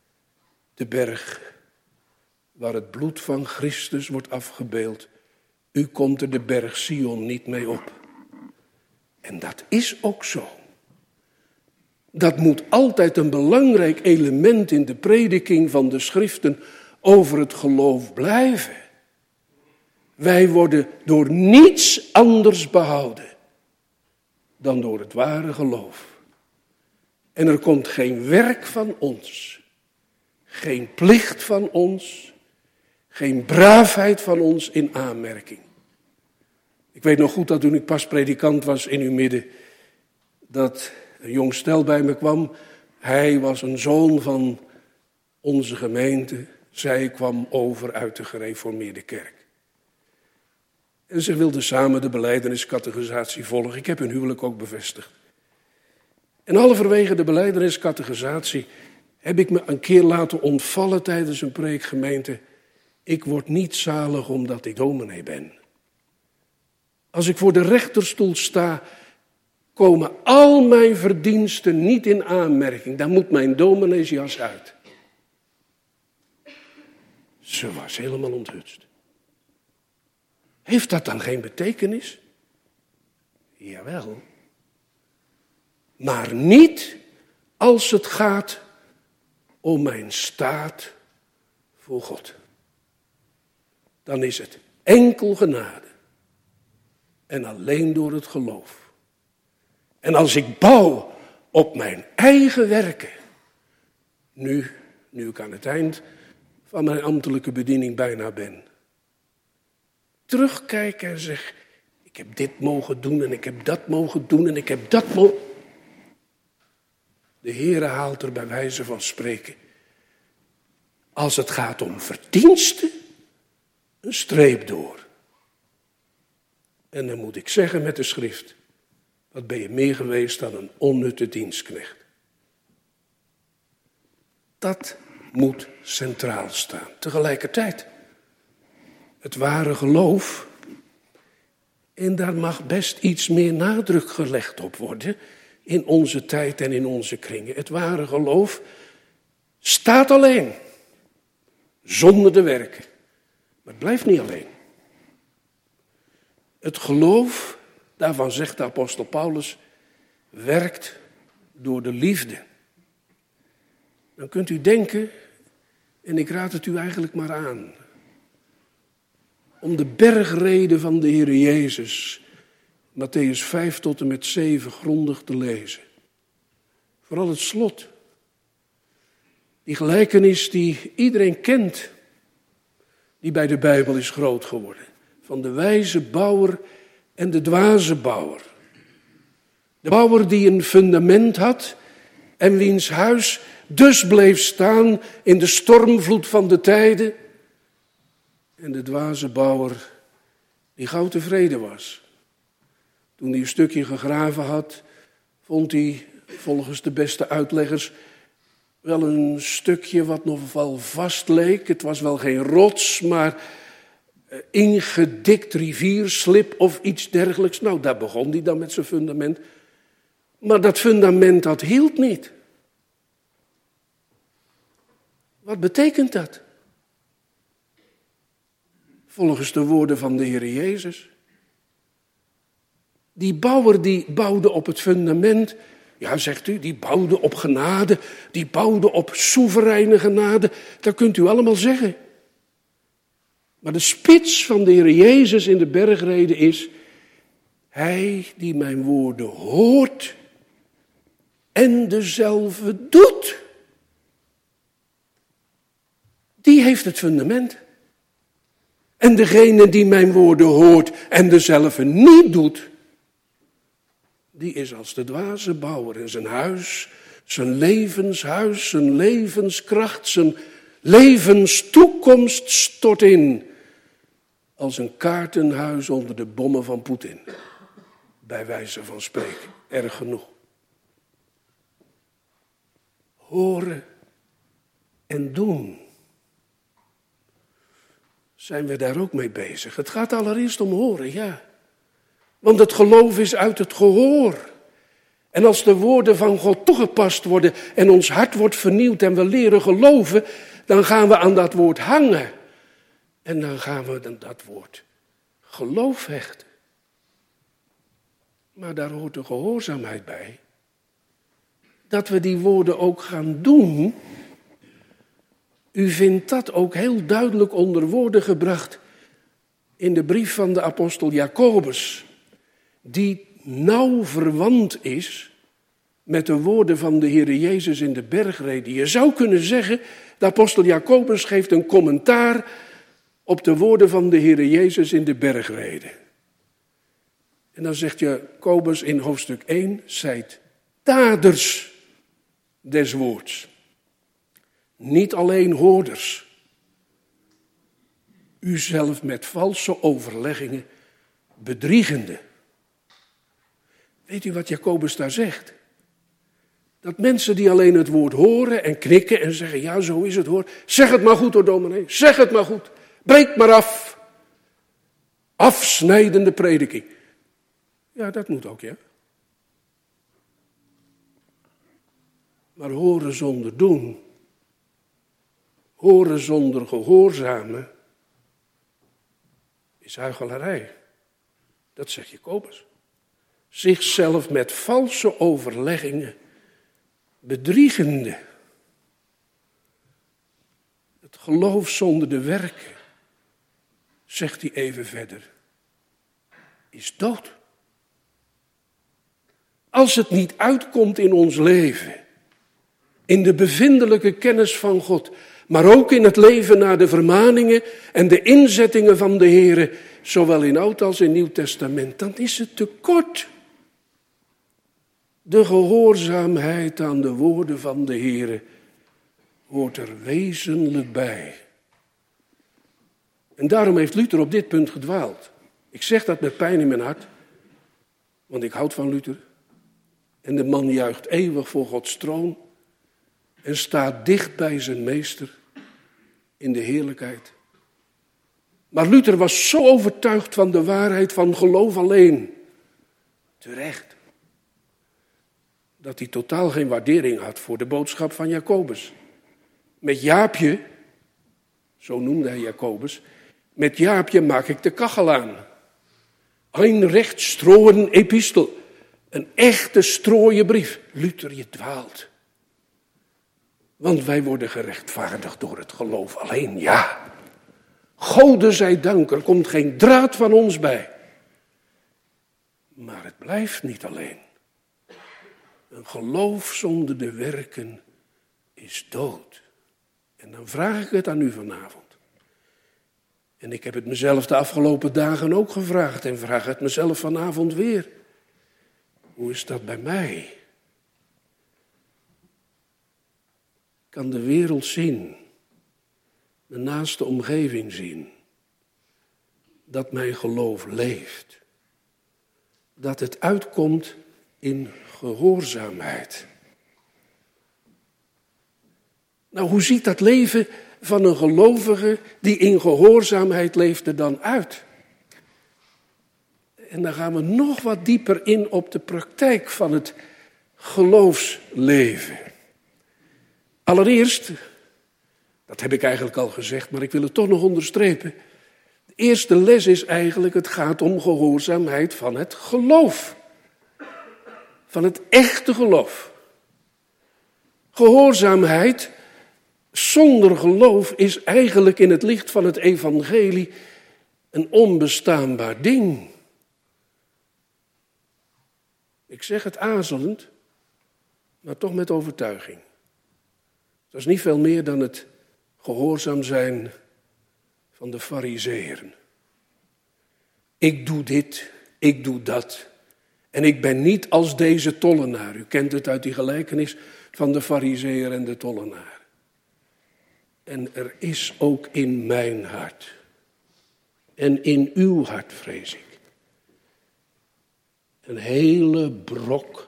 de berg waar het bloed van Christus wordt afgebeeld. U komt er de berg Sion niet mee op. En dat is ook zo. Dat moet altijd een belangrijk element in de prediking van de schriften over het geloof blijven. Wij worden door niets anders behouden dan door het ware geloof. En er komt geen werk van ons, geen plicht van ons, geen braafheid van ons in aanmerking. Ik weet nog goed dat toen ik pas predikant was in uw midden, dat een jong stel bij me kwam. Hij was een zoon van onze gemeente. Zij kwam over uit de gereformeerde kerk. En ze wilden samen de belijdeniscategorisatie volgen. Ik heb hun huwelijk ook bevestigd. En halverwege de belijdeniscategorisatie heb ik me een keer laten ontvallen tijdens een preekgemeente. Ik word niet zalig omdat ik dominee ben. Als ik voor de rechterstoel sta, komen al mijn verdiensten niet in aanmerking. Dan moet mijn domineesjas uit. Ze was helemaal onthutst. Heeft dat dan geen betekenis? Jawel. Maar niet als het gaat om mijn staat voor God. Dan is het enkel genade. En alleen door het geloof. En als ik bouw op mijn eigen werken. Nu, nu ik aan het eind van mijn ambtelijke bediening bijna ben. Terugkijk en zeg, ik heb dit mogen doen en ik heb dat mogen doen en ik heb dat mogen. De Heere haalt er bij wijze van spreken, als het gaat om verdiensten, een streep door. En dan moet ik zeggen met de schrift, wat ben je meer geweest dan een onnutte dienstknecht. Dat moet centraal staan. Tegelijkertijd, het ware geloof, en daar mag best iets meer nadruk gelegd op worden in onze tijd en in onze kringen. Het ware geloof staat alleen, zonder de werken. Maar het blijft niet alleen. Het geloof, daarvan zegt de apostel Paulus, werkt door de liefde. Dan kunt u denken, en ik raad het u eigenlijk maar aan, om de bergreden van de Heer Jezus, Mattheüs vijf tot en met zeven, grondig te lezen. Vooral het slot. Die gelijkenis die iedereen kent, die bij de Bijbel is groot geworden. Van de wijze bouwer en de dwaze bouwer. De bouwer die een fundament had en wiens huis dus bleef staan in de stormvloed van de tijden. En de dwaze bouwer die gauw tevreden was. Toen hij een stukje gegraven had, vond hij volgens de beste uitleggers wel een stukje wat nog wel vast leek. Het was wel geen rots, maar ingedikt rivierslip of iets dergelijks. Nou, daar begon hij dan met zijn fundament. Maar dat fundament, dat hield niet. Wat betekent dat? Volgens de woorden van de Heer Jezus. Die bouwer die bouwde op het fundament. Ja, zegt u, die bouwde op genade. Die bouwde op soevereine genade. Dat kunt u allemaal zeggen. Maar de spits van de Heer Jezus in de bergreden is: Hij die mijn woorden hoort en dezelfde doet. Die heeft het fundament. En degene die mijn woorden hoort en dezelfde niet doet, die is als de dwaze bouwer in zijn huis, zijn levenshuis, zijn levenskracht, zijn levenstoekomst stort in. Als een kaartenhuis onder de bommen van Poetin. Bij wijze van spreken, erg genoeg. Horen en doen. Zijn we daar ook mee bezig? Het gaat allereerst om horen, ja. Want het geloof is uit het gehoor. En als de woorden van God toegepast worden en ons hart wordt vernieuwd en we leren geloven, Dan gaan we aan dat woord hangen. En dan gaan we aan dat woord geloof hechten. Maar daar hoort de gehoorzaamheid bij. Dat we die woorden ook gaan doen. U vindt dat ook heel duidelijk onder woorden gebracht in de brief van de apostel Jacobus, die nauw verwant is met de woorden van de Heer Jezus in de bergreden. Je zou kunnen zeggen, de apostel Jacobus geeft een commentaar op de woorden van de Heer Jezus in de bergreden. En dan zegt Jacobus in hoofdstuk één, zijt daders des woords. Niet alleen hoorders. Uzelf met valse overleggingen bedriegende. Weet u wat Jacobus daar zegt? Dat mensen die alleen het woord horen en knikken en zeggen, ja, zo is het hoor. Zeg het maar goed hoor, dominee, zeg het maar goed. Breek maar af. Afsnijdende prediking. Ja, dat moet ook, ja. Maar horen zonder doen, horen zonder gehoorzamen, is huichelarij. Dat zegt Jacobus. Zichzelf met valse overleggingen bedriegende. Het geloof zonder de werken, zegt hij even verder, is dood. Als het niet uitkomt in ons leven, in de bevindelijke kennis van God, maar ook in het leven naar de vermaningen en de inzettingen van de Heere, zowel in Oud als in Nieuw Testament, dan is het te kort. De gehoorzaamheid aan de woorden van de Heere hoort er wezenlijk bij. En daarom heeft Luther op dit punt gedwaald. Ik zeg dat met pijn in mijn hart, want ik houd van Luther. En de man juicht eeuwig voor Gods troon en staat dicht bij zijn meester in de heerlijkheid. Maar Luther was zo overtuigd van de waarheid van geloof alleen, terecht, dat hij totaal geen waardering had voor de boodschap van Jacobus. Met Jaapje, zo noemde hij Jacobus, met Jaapje maak ik de kachel aan. Een recht strooien epistel, een echte strooien brief. Luther, je dwaalt. Want wij worden gerechtvaardigd door het geloof alleen, ja. Gode zij dank, er komt geen draad van ons bij. Maar het blijft niet alleen. Een geloof zonder de werken is dood. En dan vraag ik het aan u vanavond. En ik heb het mezelf de afgelopen dagen ook gevraagd en vraag het mezelf vanavond weer. Hoe is dat bij mij? Kan de wereld zien, de naaste omgeving zien, dat mijn geloof leeft. Dat het uitkomt in gehoorzaamheid. Nou, hoe ziet dat leven van een gelovige die in gehoorzaamheid leeft er dan uit? En dan gaan we nog wat dieper in op de praktijk van het geloofsleven. Allereerst, dat heb ik eigenlijk al gezegd, maar ik wil het toch nog onderstrepen. De eerste les is eigenlijk, het gaat om gehoorzaamheid van het geloof. Van het echte geloof. Gehoorzaamheid zonder geloof is eigenlijk in het licht van het evangelie een onbestaanbaar ding. Ik zeg het aarzelend, maar toch met overtuiging. Dat is niet veel meer dan het gehoorzaam zijn van de farizeeën. Ik doe dit, ik doe dat. En ik ben niet als deze tollenaar. U kent het uit die gelijkenis van de farizeeër en de tollenaar. En er is ook in mijn hart. En in uw hart, vrees ik. Een hele brok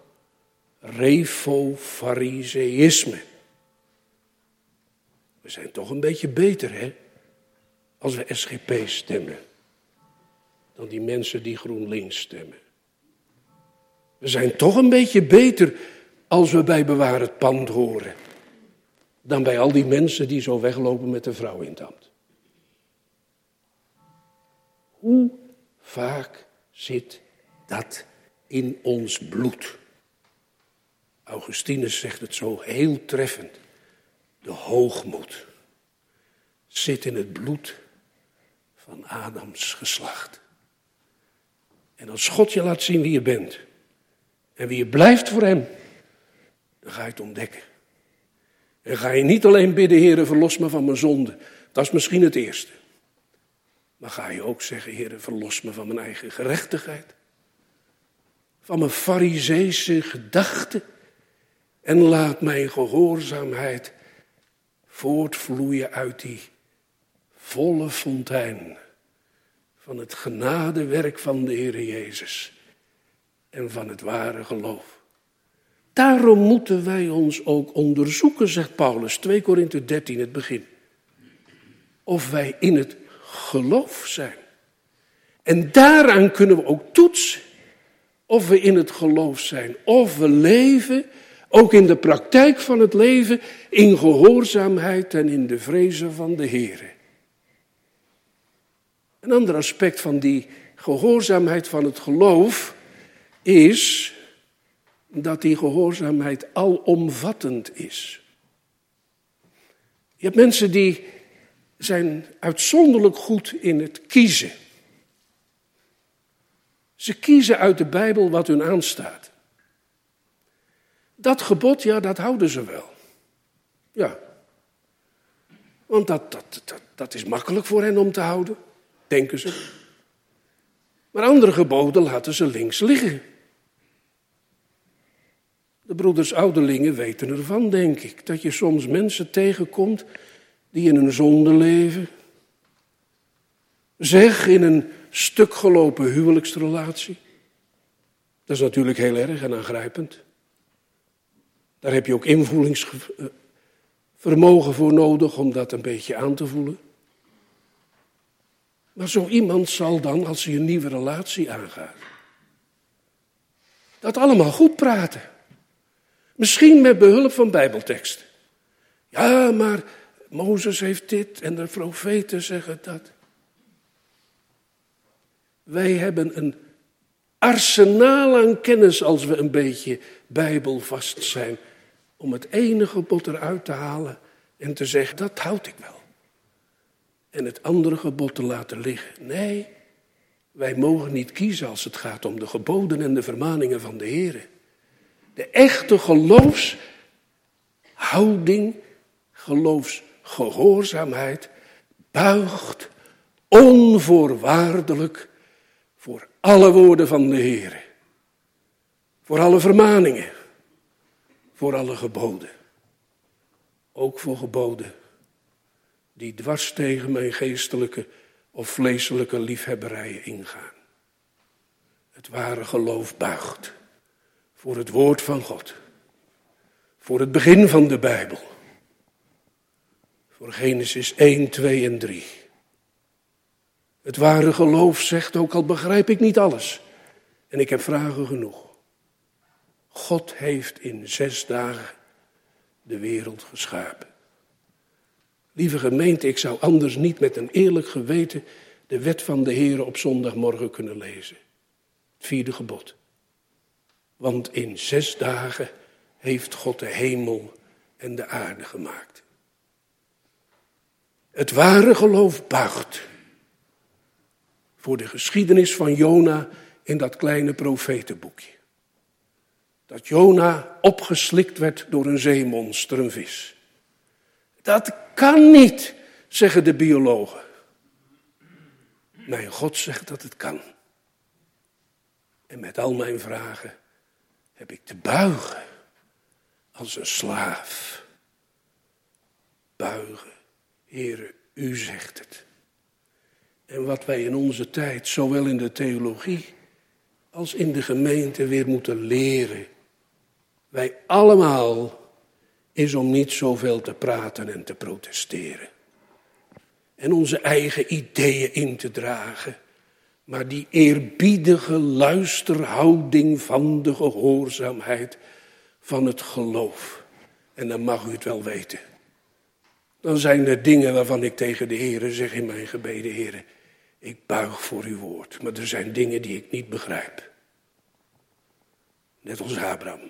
refo-fariseïsme. We zijn toch een beetje beter, hè? Als we S G P stemmen. Dan die mensen die GroenLinks stemmen. We zijn toch een beetje beter als we bij Bewaar het Pand horen. dan bij al die mensen die zo weglopen met de vrouw in het ambt. Hoe vaak zit dat in ons bloed? Augustinus zegt het zo heel treffend. De hoogmoed zit in het bloed van Adams geslacht. En als God je laat zien wie je bent en wie je blijft voor hem, dan ga je het ontdekken. En ga je niet alleen bidden, Heere, verlos me van mijn zonde. Dat is misschien het eerste. Maar ga je ook zeggen, Heere, verlos me van mijn eigen gerechtigheid. Van mijn farizeese gedachten. En laat mijn gehoorzaamheid voortvloeien uit die volle fontein van het genadewerk van de Heere Jezus en van het ware geloof. Daarom moeten wij ons ook onderzoeken, zegt Paulus, twee Korinthe dertien, het begin. Of wij in het geloof zijn. En daaraan kunnen we ook toetsen of we in het geloof zijn. Of we leven, ook in de praktijk van het leven, in gehoorzaamheid en in de vrezen van de Heere. Een ander aspect van die gehoorzaamheid van het geloof is dat die gehoorzaamheid alomvattend is. Je hebt mensen die zijn uitzonderlijk goed in het kiezen. Ze kiezen uit de Bijbel wat hun aanstaat. Dat gebod, ja, dat houden ze wel. Ja. Want dat, dat, dat, dat is makkelijk voor hen om te houden, denken ze. Maar andere geboden laten ze links liggen. De broeders ouderlingen weten ervan, denk ik, dat je soms mensen tegenkomt die in een zonde leven. Zeg, in een stuk gelopen huwelijksrelatie. Dat is natuurlijk heel erg en aangrijpend. Daar heb je ook invoelingsvermogen voor nodig om dat een beetje aan te voelen. Maar zo iemand zal dan, als hij een nieuwe relatie aangaat, dat allemaal goed praten. Misschien met behulp van bijbelteksten. Ja, maar Mozes heeft dit en de profeten zeggen dat. Wij hebben een arsenaal aan kennis als we een beetje bijbelvast zijn. Om het ene gebod eruit te halen en te zeggen, dat houd ik wel. En het andere gebod te laten liggen. Nee, wij mogen niet kiezen als het gaat om de geboden en de vermaningen van de Heer. De echte geloofshouding, geloofsgehoorzaamheid, buigt onvoorwaardelijk voor alle woorden van de Heer. Voor alle vermaningen, voor alle geboden. Ook voor geboden die dwars tegen mijn geestelijke of vleeselijke liefhebberijen ingaan. Het ware geloof buigt voor het woord van God. Voor het begin van de Bijbel. Voor Genesis één, twee en drie. Het ware geloof zegt, ook al begrijp ik niet alles. En ik heb vragen genoeg. God heeft in zes dagen de wereld geschapen. Lieve gemeente, ik zou anders niet met een eerlijk geweten de wet van de Heer op zondagmorgen kunnen lezen. Het vierde gebod. Want in zes dagen heeft God de hemel en de aarde gemaakt. Het ware geloof buigt voor de geschiedenis van Jona in dat kleine profetenboekje. Dat Jona opgeslikt werd door een zeemonster, een vis. Dat kan niet, zeggen de biologen. Mijn God zegt dat het kan. En met al mijn vragen heb ik te buigen als een slaaf. Buigen, Heere, u zegt het. En wat wij in onze tijd, zowel in de theologie als in de gemeente weer moeten leren. Wij allemaal is om niet zoveel te praten en te protesteren. En onze eigen ideeën in te dragen. Maar die eerbiedige luisterhouding van de gehoorzaamheid van het geloof. En dan mag u het wel weten. dan zijn er dingen waarvan ik tegen de Heere zeg in mijn gebeden: Heere, ik buig voor uw woord. Maar er zijn dingen die ik niet begrijp. Net als Abraham.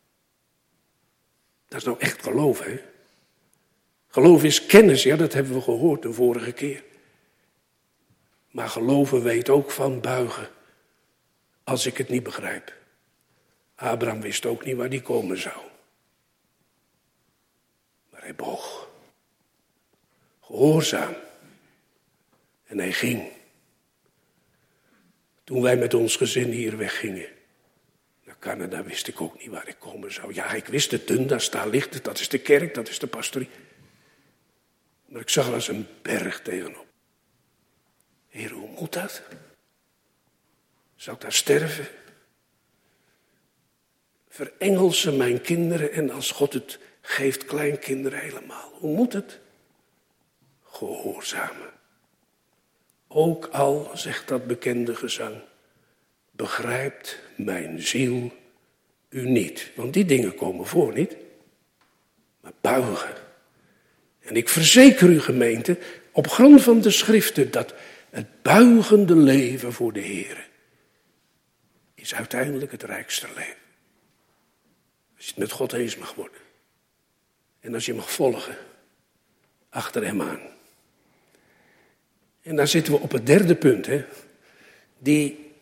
Dat is nou echt geloof, hè? Geloof is kennis, ja, dat hebben we gehoord de vorige keer. Maar geloven weet ook van buigen als ik het niet begrijp. Abraham wist ook niet waar die komen zou. Maar hij boog. Gehoorzaam. En hij ging. Toen wij met ons gezin hier weggingen naar Canada, wist ik ook niet waar ik komen zou. Ja, ik wist het, Dundas, daar ligt het, dat is de kerk, dat is de pastorie. Maar ik zag er als een berg tegenop. Heer, hoe moet dat? Zou ik daar sterven? Verengelse mijn kinderen en als God het geeft, kleinkinderen helemaal. Hoe moet het? Gehoorzamen. Ook al, zegt dat bekende gezang, begrijpt mijn ziel u niet. Want die dingen komen voor, niet? Maar buigen. En ik verzeker u, gemeente, op grond van de schriften, dat het buigende leven voor de Heer is uiteindelijk het rijkste leven. Als je het met God eens mag worden. En als je mag volgen, achter hem aan. En dan zitten we op het derde punt, hè. Die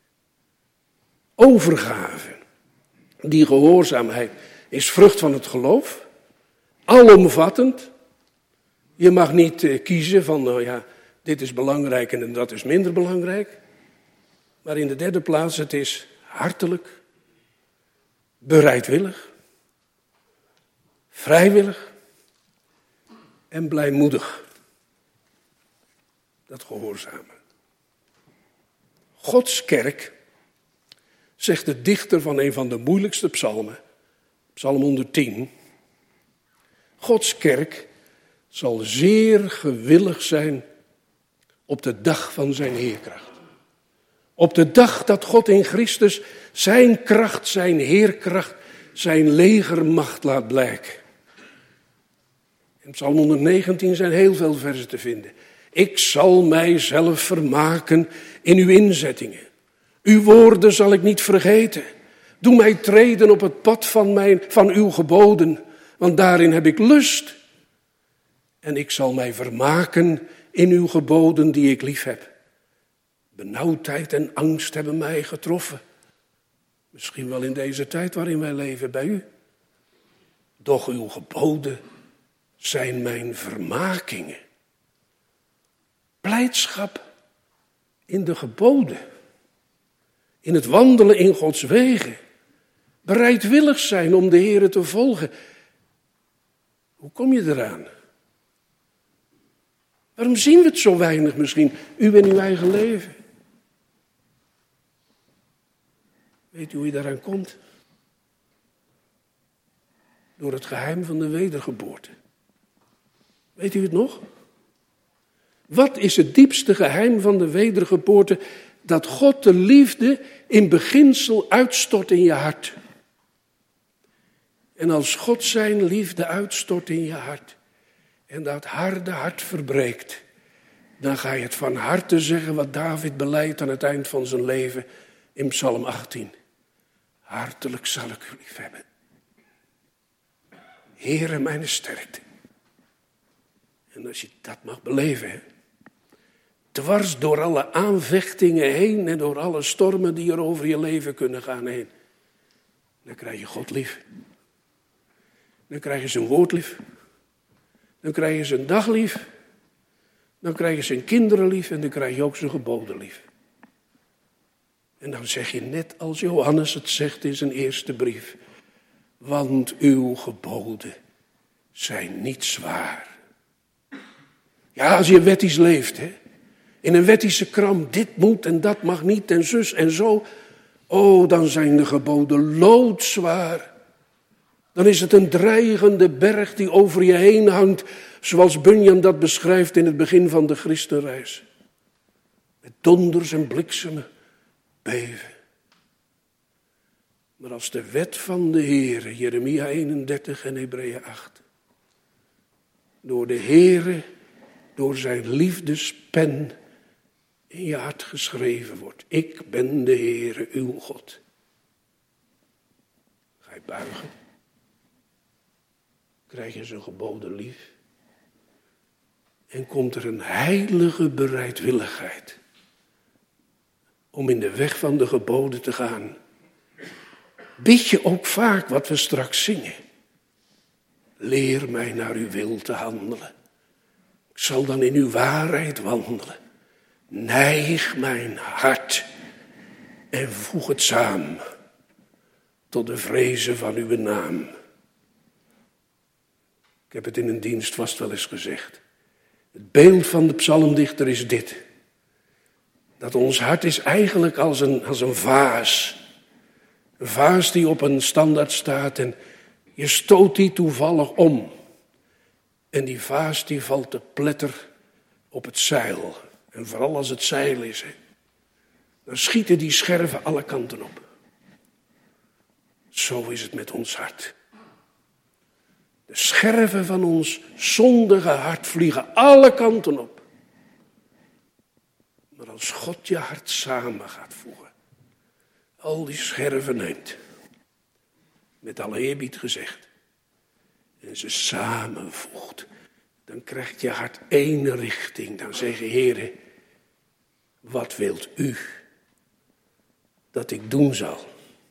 overgave, die gehoorzaamheid, is vrucht van het geloof. Alomvattend. Je mag niet uh, kiezen van, nou ja, dit is belangrijk en dat is minder belangrijk. Maar in de derde plaats, het is hartelijk, bereidwillig, vrijwillig en blijmoedig. Dat gehoorzamen. Gods kerk, zegt de dichter van een van de moeilijkste psalmen, psalm honderdtien. Gods kerk zal zeer gewillig zijn op de dag van zijn heerkracht. Op de dag dat God in Christus zijn kracht, zijn heerkracht, zijn legermacht laat blijken. In psalm honderdnegentien zijn heel veel versen te vinden. Ik zal mijzelf vermaken in uw inzettingen. Uw woorden zal ik niet vergeten. Doe mij treden op het pad van, mijn, van uw geboden, want daarin heb ik lust. En ik zal mij vermaken in uw geboden die ik lief heb. Benauwdheid en angst hebben mij getroffen. Misschien wel in deze tijd waarin wij leven bij u. Doch uw geboden zijn mijn vermakingen. Blijdschap in de geboden. In het wandelen in Gods wegen. Bereidwillig zijn om de Heere te volgen. Hoe kom je eraan? Waarom zien we het zo weinig misschien, u en uw eigen leven? Weet u hoe je daaraan komt? Door het geheim van de wedergeboorte. Weet u het nog? Wat is het diepste geheim van de wedergeboorte? Dat God de liefde in beginsel uitstort in je hart. En als God zijn liefde uitstort in je hart en dat harde hart verbreekt, dan ga je het van harte zeggen wat David beleidt aan het eind van zijn leven in Psalm achttien. Hartelijk zal ik u lief hebben. Heere, mijn sterkte. En als je dat mag beleven, hè, dwars door alle aanvechtingen heen en door alle stormen die er over je leven kunnen gaan heen, dan krijg je God lief. Dan krijg je zijn woord lief. Dan krijg je zijn dag lief. Dan krijg je zijn kinderen lief en dan krijg je ook zijn geboden lief. En dan zeg je net als Johannes het zegt in zijn eerste brief. Want uw geboden zijn niet zwaar. Ja, als je wettisch leeft, hè. In een wettische kram, dit moet en dat mag niet en zus en zo. Oh, dan zijn de geboden loodzwaar. Dan is het een dreigende berg die over je heen hangt, zoals Bunyan dat beschrijft in het begin van de christenreis. Met donders en bliksemen beven. Maar als de wet van de Heere, Jeremia eenendertig en Hebreeën acht, door de Heere, door zijn liefdespen in je hart geschreven wordt. Ik ben de Heere, uw God. Ga je buigen? Krijg je zijn geboden lief? En komt er een heilige bereidwilligheid om in de weg van de geboden te gaan. Bid je ook vaak wat we straks zingen. Leer mij naar uw wil te handelen. Ik zal dan in uw waarheid wandelen. Neig mijn hart en voeg het samen tot de vrezen van uw naam. Ik heb het in een dienst vast wel eens gezegd. Het beeld van de psalmdichter is dit. Dat ons hart is eigenlijk als een, als een vaas. Een vaas die op een standaard staat en je stoot die toevallig om. En die vaas die valt te pletter op het zeil. En vooral als het zeil is. Hè, dan schieten die scherven alle kanten op. Zo is het met ons hart. De scherven van ons zondige hart vliegen alle kanten op. Maar als God je hart samen gaat voegen, al die scherven neemt, met alle eerbied gezegd, en ze samenvoegt, dan krijgt je hart één richting. Dan zeg je, Heere, wat wilt u dat ik doen zal?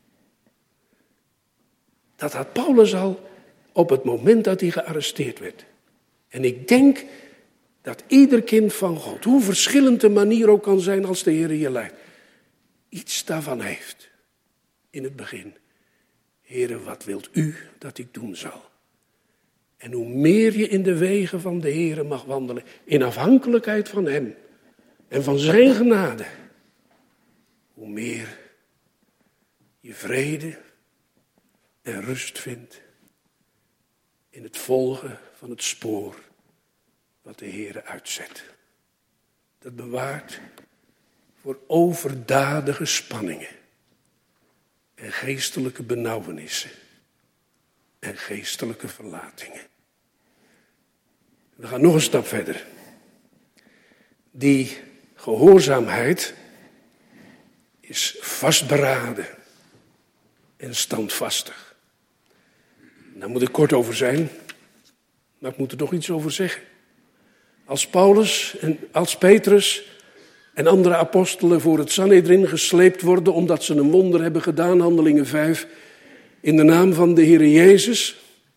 Dat had Paulus al op het moment dat hij gearresteerd werd. En ik denk dat ieder kind van God, hoe verschillend de manier ook kan zijn als de Heer je leidt, iets daarvan heeft in het begin. Heere, wat wilt u dat ik doen zal? En hoe meer je in de wegen van de Heere mag wandelen, in afhankelijkheid van hem en van zijn genade, hoe meer je vrede en rust vindt in het volgen van het spoor wat de Heere uitzet. Dat bewaart voor overdadige spanningen en geestelijke benauwenissen en geestelijke verlatingen. We gaan nog een stap verder. Die gehoorzaamheid is vastberaden en standvastig. Daar moet ik kort over zijn, maar ik moet er toch iets over zeggen. Als Paulus en als Petrus en andere apostelen voor het Sanhedrin gesleept worden omdat ze een wonder hebben gedaan, Handelingen vijf, in de naam van de Heere Jezus,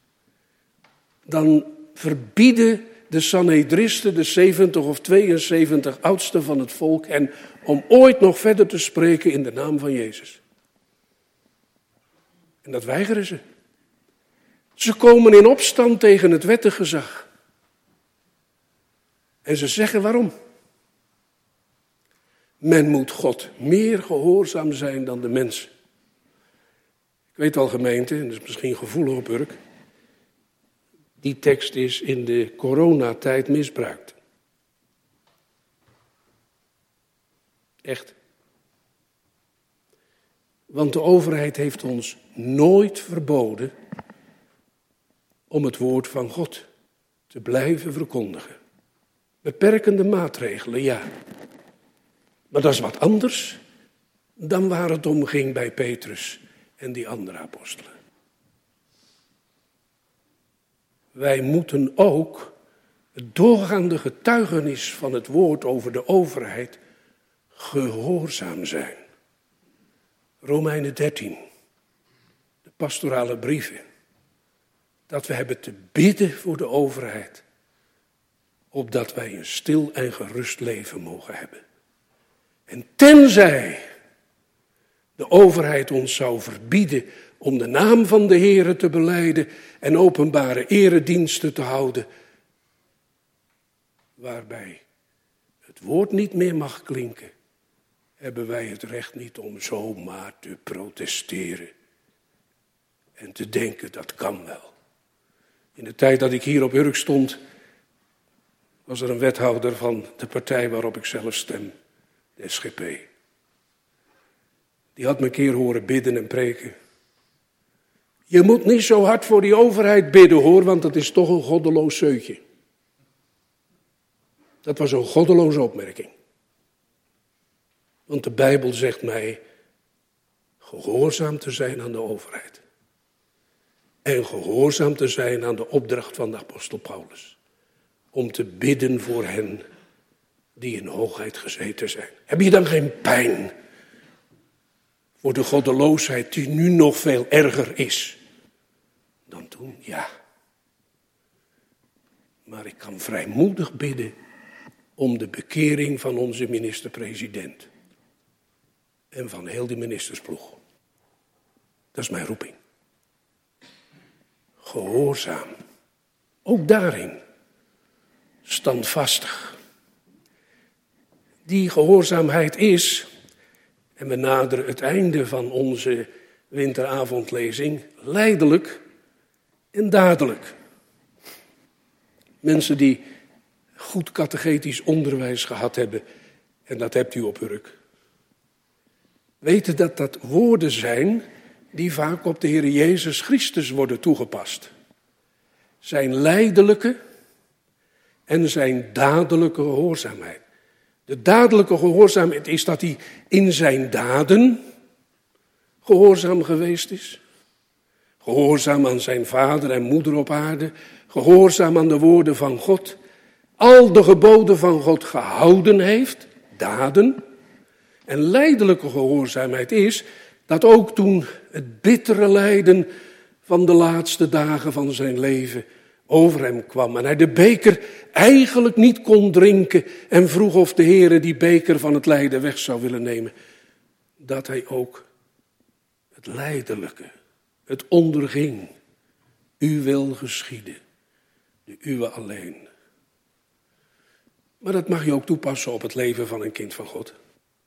dan verbieden de Sanhedristen, de zeventig of tweeënzeventig oudsten van het volk, en om ooit nog verder te spreken in de naam van Jezus. En dat weigeren ze. Ze komen in opstand tegen het wettengezag. En ze zeggen waarom? Men moet God meer gehoorzaam zijn dan de mensen. Ik weet al, gemeente, en dat is misschien gevoelig op Urk, die tekst is in de coronatijd misbruikt. Echt. Want de overheid heeft ons nooit verboden om het woord van God te blijven verkondigen. Beperkende maatregelen, ja. Maar dat is wat anders dan waar het om ging bij Petrus en die andere apostelen. Wij moeten ook het doorgaande getuigenis van het woord over de overheid gehoorzaam zijn. Romeinen dertien, de pastorale brieven. Dat we hebben te bidden voor de overheid, opdat wij een stil en gerust leven mogen hebben. En tenzij de overheid ons zou verbieden om de naam van de Heere te belijden en openbare erediensten te houden, waarbij het woord niet meer mag klinken, hebben wij het recht niet om zomaar te protesteren en te denken dat kan wel. In de tijd dat ik hier op Urk stond, was er een wethouder van de partij waarop ik zelf stem, de S G P. Die had me een keer horen bidden en preken. Je moet niet zo hard voor die overheid bidden hoor, want dat is toch een goddeloos zeutje. Dat was een goddeloze opmerking. Want de Bijbel zegt mij gehoorzaam te zijn aan de overheid. En gehoorzaam te zijn aan de opdracht van de apostel Paulus. Om te bidden voor hen die in hoogheid gezeten zijn. Heb je dan geen pijn voor de goddeloosheid die nu nog veel erger is dan toen? Ja. Maar ik kan vrijmoedig bidden om de bekering van onze minister-president. En van heel die ministersploeg. Dat is mijn roeping. Gehoorzaam. Ook daarin. Standvastig. Die gehoorzaamheid is, en we naderen het einde van onze winteravondlezing, lijdelijk en dadelijk. Mensen die goed catechetisch onderwijs gehad hebben, en dat hebt u op Urk, weten dat dat woorden zijn die vaak op de Heer Jezus Christus worden toegepast. Zijn lijdelijke en zijn dadelijke gehoorzaamheid. De dadelijke gehoorzaamheid is dat hij in zijn daden gehoorzaam geweest is. Gehoorzaam aan zijn vader en moeder op aarde. Gehoorzaam aan de woorden van God. Al de geboden van God gehouden heeft. Daden. En lijdelijke gehoorzaamheid is dat ook toen het bittere lijden van de laatste dagen van zijn leven over hem kwam. En hij de beker eigenlijk niet kon drinken en vroeg of de Heere die beker van het lijden weg zou willen nemen. Dat hij ook het lijdelijke, het onderging. U wil geschieden, de uwe alleen. Maar dat mag je ook toepassen op het leven van een kind van God.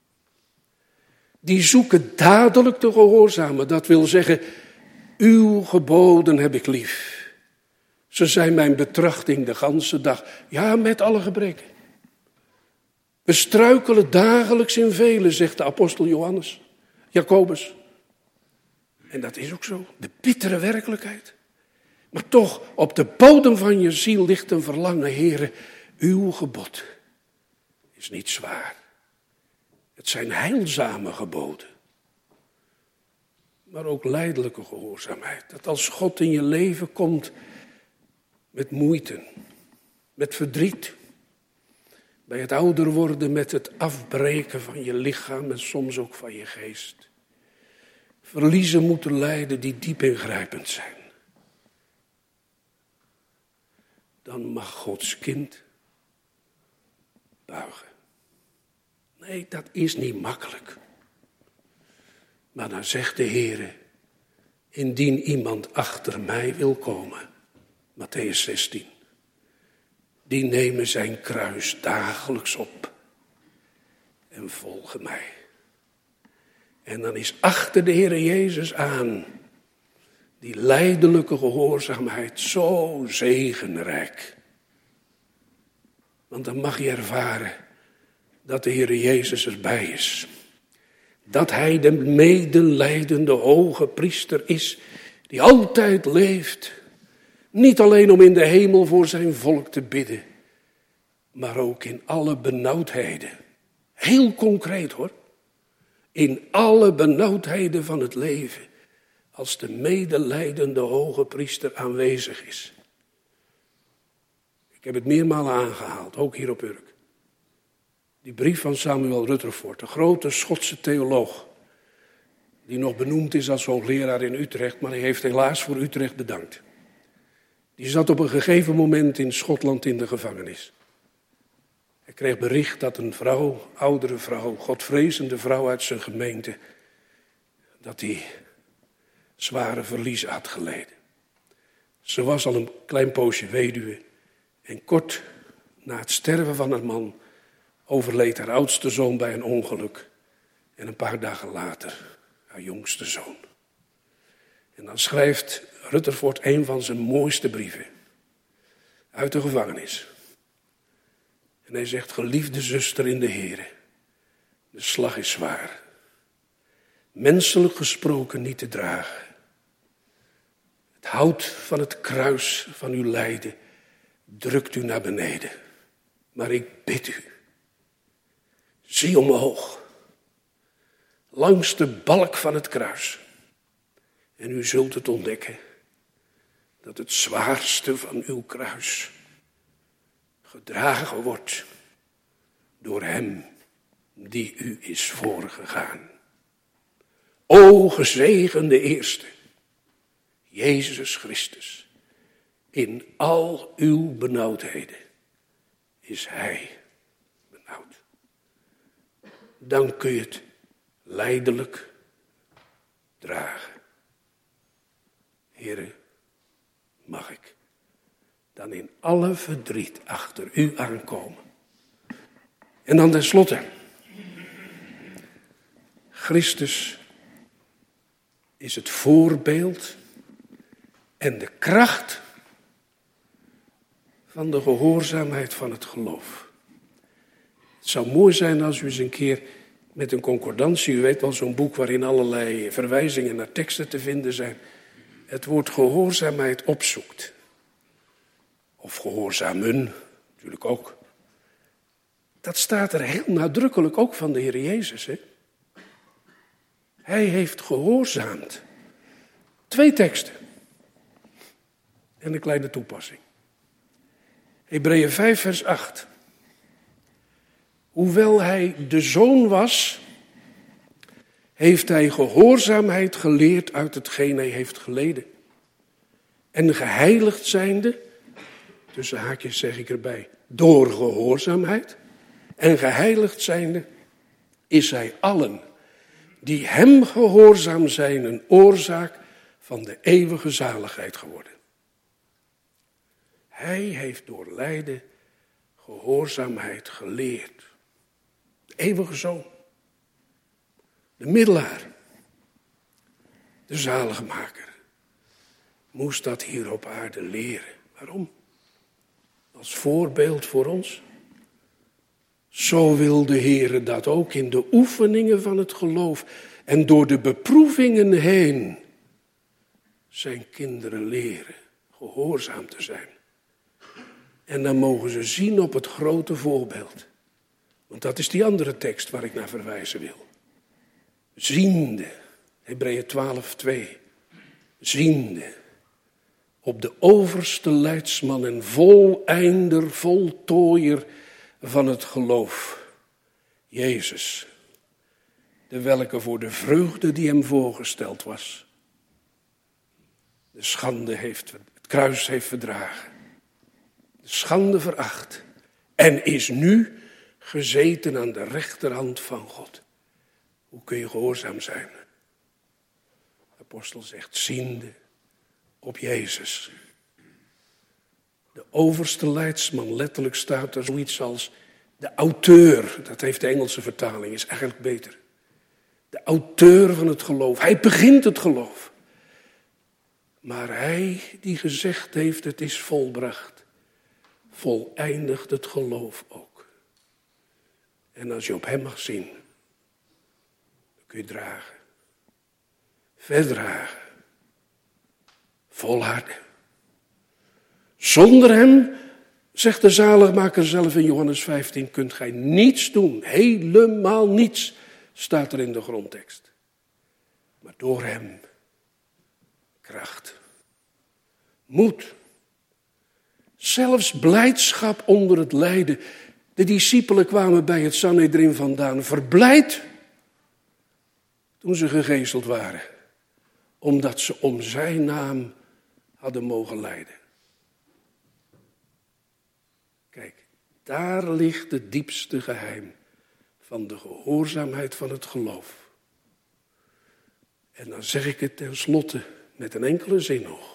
Die zoeken dadelijk te gehoorzamen. Dat wil zeggen, uw geboden heb ik lief. Ze zijn mijn betrachting de ganse dag. Ja, met alle gebreken. We struikelen dagelijks in velen, zegt de apostel Johannes, Jacobus. En dat is ook zo, de bittere werkelijkheid. Maar toch, op de bodem van je ziel ligt een verlangen, Heere, uw gebod is niet zwaar. Het zijn heilzame geboden. Maar ook lijdelijke gehoorzaamheid. Dat als God in je leven komt met moeite, met verdriet. Bij het ouder worden met het afbreken van je lichaam en soms ook van je geest. Verliezen moeten lijden die diep ingrijpend zijn. Dan mag Gods kind buigen. Nee, dat is niet makkelijk. Maar dan zegt de Heere, indien iemand achter mij wil komen, Mattheüs zestien, die nemen zijn kruis dagelijks op en volgen mij. En dan is achter de Heere Jezus aan die lijdelijke gehoorzaamheid zo zegenrijk. Want dan mag je ervaren dat de Heere Jezus erbij is. Dat hij de medelijdende hoge priester is, die altijd leeft. Niet alleen om in de hemel voor zijn volk te bidden, maar ook in alle benauwdheden. Heel concreet hoor. In alle benauwdheden van het leven. Als de medelijdende hoge priester aanwezig is. Ik heb het meermalen aangehaald, ook hier op Urk. Die brief van Samuel Rutherford, de grote Schotse theoloog. Die nog benoemd is als hoogleraar in Utrecht, maar hij heeft helaas voor Utrecht bedankt. Die zat op een gegeven moment in Schotland in de gevangenis. Hij kreeg bericht dat een vrouw, oudere vrouw, godvrezende vrouw uit zijn gemeente, dat die zware verliezen had geleden. Ze was al een klein poosje weduwe en kort na het sterven van haar man overleed haar oudste zoon bij een ongeluk en een paar dagen later haar jongste zoon. En dan schrijft Rutherford een van zijn mooiste brieven uit de gevangenis. En hij zegt, geliefde zuster in de Heere, de slag is zwaar. Menselijk gesproken niet te dragen. Het hout van het kruis van uw lijden drukt u naar beneden. Maar ik bid u, zie omhoog, langs de balk van het kruis. En u zult het ontdekken, dat het zwaarste van uw kruis gedragen wordt door hem die u is voorgegaan. O gezegende eerste, Jezus Christus, in al uw benauwdheden is hij benauwd. Dan kun je het lijdelijk dragen. Heere, mag ik dan in alle verdriet achter u aankomen. En dan tenslotte, Christus is het voorbeeld en de kracht van de gehoorzaamheid van het geloof. Het zou mooi zijn als u eens een keer met een concordantie, u weet wel, zo'n boek waarin allerlei verwijzingen naar teksten te vinden zijn, het woord gehoorzaamheid opzoekt. Of gehoorzamen, natuurlijk ook. Dat staat er heel nadrukkelijk ook van de Heer Jezus. Hè? Hij heeft gehoorzaamd. Twee teksten. En een kleine toepassing. Hebreeën vijf vers acht. Hoewel hij de zoon was, heeft hij gehoorzaamheid geleerd uit hetgeen hij heeft geleden. En geheiligd zijnde, tussen haakjes zeg ik erbij, door gehoorzaamheid. En geheiligd zijnde is hij allen die hem gehoorzaam zijn een oorzaak van de eeuwige zaligheid geworden. Hij heeft door lijden gehoorzaamheid geleerd. De eeuwige zoon. De middelaar. De zaligmaker. Moest dat hier op aarde leren. Waarom? Als voorbeeld voor ons. Zo wil de Heere dat ook in de oefeningen van het geloof en door de beproevingen heen zijn kinderen leren gehoorzaam te zijn. En dan mogen ze zien op het grote voorbeeld. Want dat is die andere tekst waar ik naar verwijzen wil. Ziende, Hebreeën twaalf twee. Ziende op de overste leidsman en voleinder, voltooier van het geloof. Jezus, de welke voor de vreugde die hem voorgesteld was, de schande heeft, het kruis heeft verdragen. De schande veracht. En is nu gezeten aan de rechterhand van God. Hoe kun je gehoorzaam zijn? De apostel zegt, ziende op Jezus. De overste leidsman, letterlijk staat er zoiets als de auteur. Dat heeft de Engelse vertaling, is eigenlijk beter. De auteur van het geloof. Hij begint het geloof. Maar hij die gezegd heeft, het is volbracht, voleindigt het geloof ook. En als je op hem mag zien, dan kun je dragen. Verdragen. Volharden. Zonder hem, zegt de zaligmaker zelf in Johannes vijftien, kunt gij niets doen. Helemaal niets, staat er in de grondtekst. Maar door hem, kracht, moed, zelfs blijdschap onder het lijden. De discipelen kwamen bij het Sanhedrin vandaan, verblijd toen ze gegezeld waren, omdat ze om zijn naam hadden mogen lijden. Kijk, daar ligt het diepste geheim van de gehoorzaamheid van het geloof. En dan zeg ik het tenslotte met een enkele zin nog.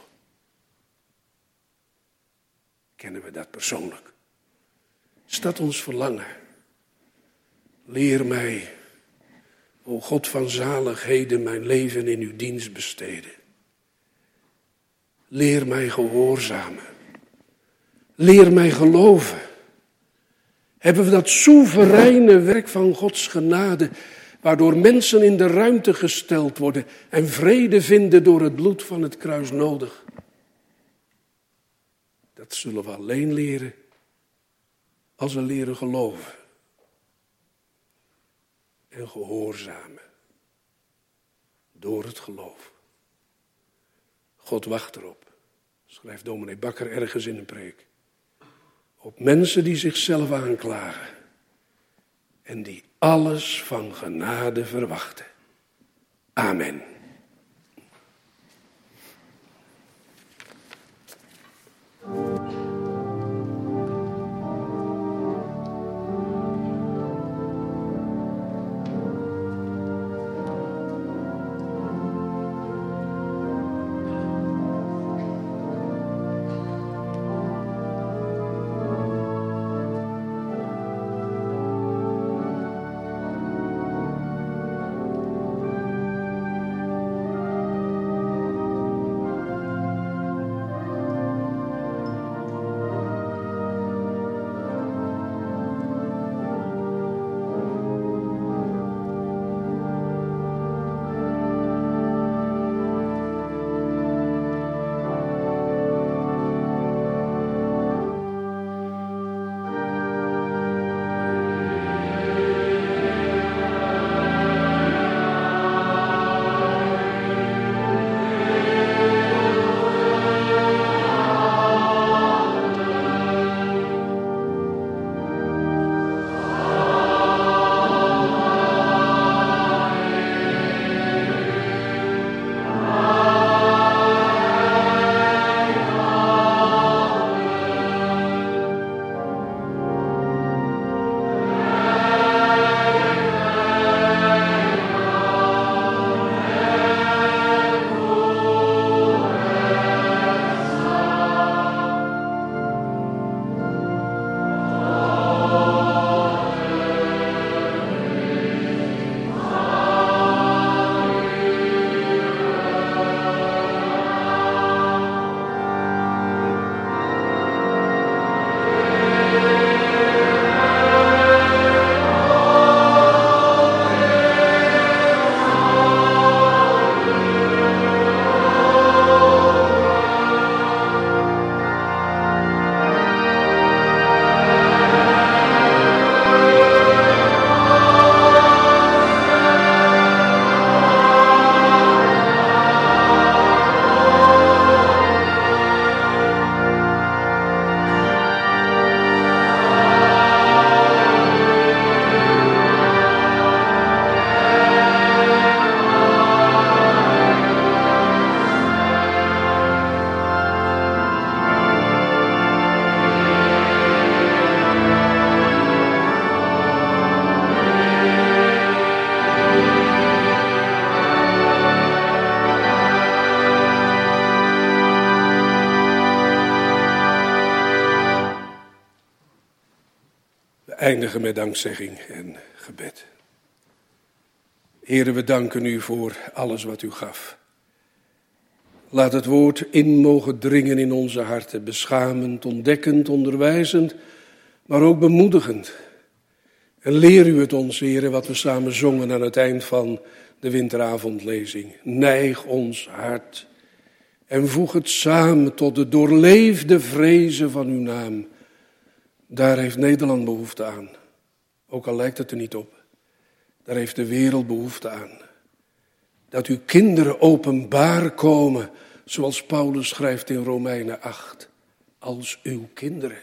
Kennen we dat persoonlijk? Is dat ons verlangen? Leer mij, o God van zaligheden, mijn leven in uw dienst besteden. Leer mij gehoorzamen. Leer mij geloven. Hebben we dat soevereine werk van Gods genade, waardoor mensen in de ruimte gesteld worden en vrede vinden door het bloed van het kruis nodig? Dat zullen we alleen leren als we leren geloven en gehoorzamen door het geloof. God wacht erop, schrijft dominee Bakker ergens in een preek, op mensen die zichzelf aanklagen en die alles van genade verwachten. Amen. Eindigen met dankzegging en gebed. Heere, we danken u voor alles wat u gaf. Laat het woord in mogen dringen in onze harten, beschamend, ontdekkend, onderwijzend, maar ook bemoedigend. En leer u het ons, Heere, wat we samen zongen aan het eind van de winteravondlezing. Neig ons hart en voeg het samen tot de doorleefde vrezen van uw naam. Daar heeft Nederland behoefte aan, ook al lijkt het er niet op. Daar heeft de wereld behoefte aan. Dat uw kinderen openbaar komen, zoals Paulus schrijft in Romeinen acht, als uw kinderen.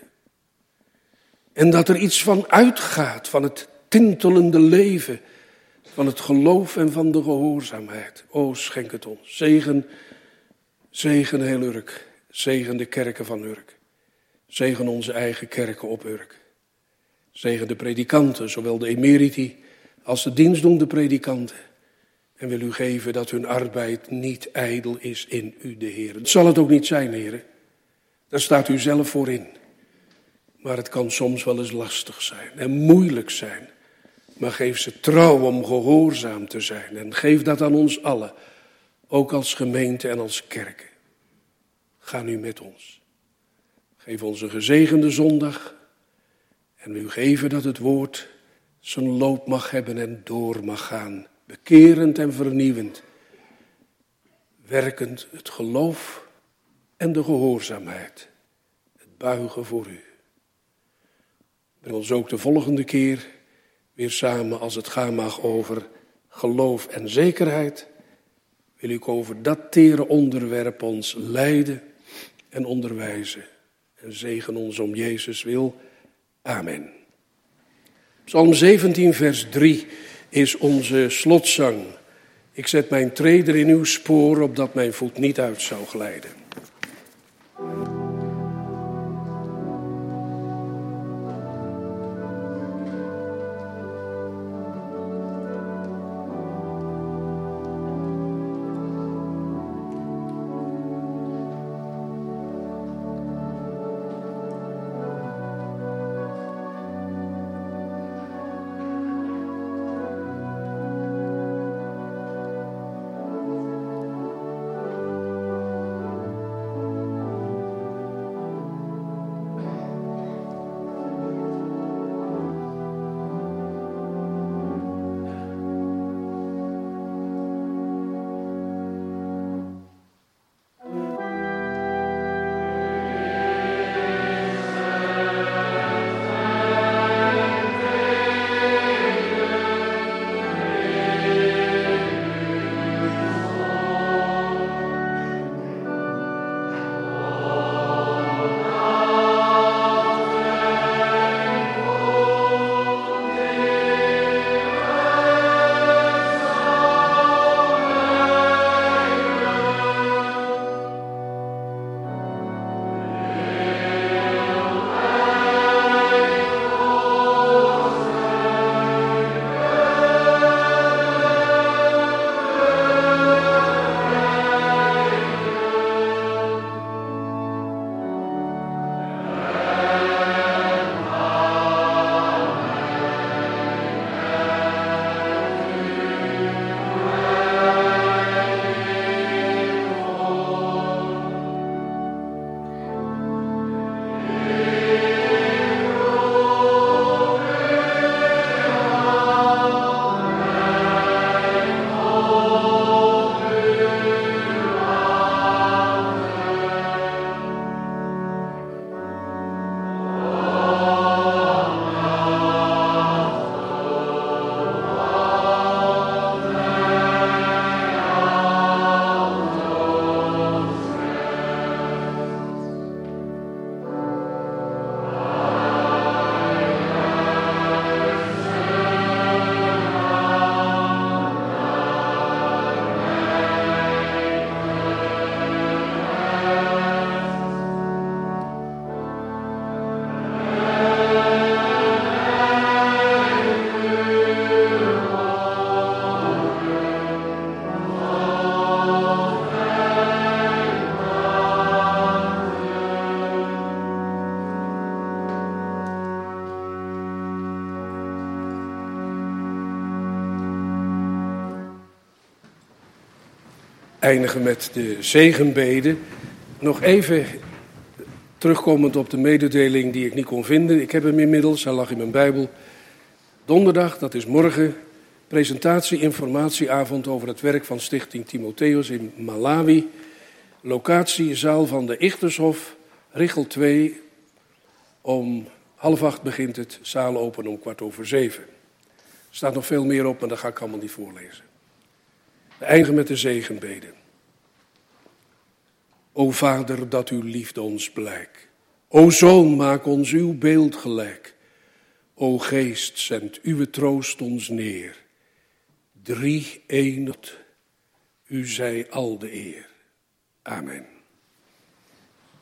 En dat er iets van uitgaat, van het tintelende leven, van het geloof en van de gehoorzaamheid. O, schenk het ons. Zegen, zegen heel Urk, zegen de kerken van Urk. Zegen onze eigen kerken op Urk. Zegen de predikanten, zowel de emeriti als de dienstdoende predikanten. En wil u geven dat hun arbeid niet ijdel is in u, de Heer. Het zal het ook niet zijn, Heer. Daar staat u zelf voor in. Maar het kan soms wel eens lastig zijn en moeilijk zijn. Maar geef ze trouw om gehoorzaam te zijn. En geef dat aan ons allen, ook als gemeente en als kerken. Ga nu met ons. Geef ons een gezegende zondag. En u geven dat het woord zijn loop mag hebben en door mag gaan. Bekerend en vernieuwend. Werkend het geloof en de gehoorzaamheid. Het buigen voor u. En ons ook de volgende keer weer samen, als het gaan mag over geloof en zekerheid, wil ik over dat tere onderwerp ons leiden en onderwijzen. En zegen ons om Jezus wil. Amen. Psalm zeventien vers drie is onze slotzang. Ik zet mijn treder in uw spoor, opdat mijn voet niet uit zou glijden. Eindigen met de zegenbede. Nog even terugkomend op de mededeling die ik niet kon vinden. Ik heb hem inmiddels, hij lag in mijn Bijbel. Donderdag, dat is morgen, presentatie-informatieavond over het werk van Stichting Timotheus in Malawi. Locatie, zaal van de Ichtershof, Richel twee. Om half acht begint het, zaal open om kwart over zeven. Er staat nog veel meer op, maar dat ga ik allemaal niet voorlezen. We eindigen met de zegenbede. O Vader, dat uw liefde ons blijk. O Zoon, maak ons uw beeld gelijk. O Geest, zend uw troost ons neer. Drie eenheid, u zij al de eer. Amen.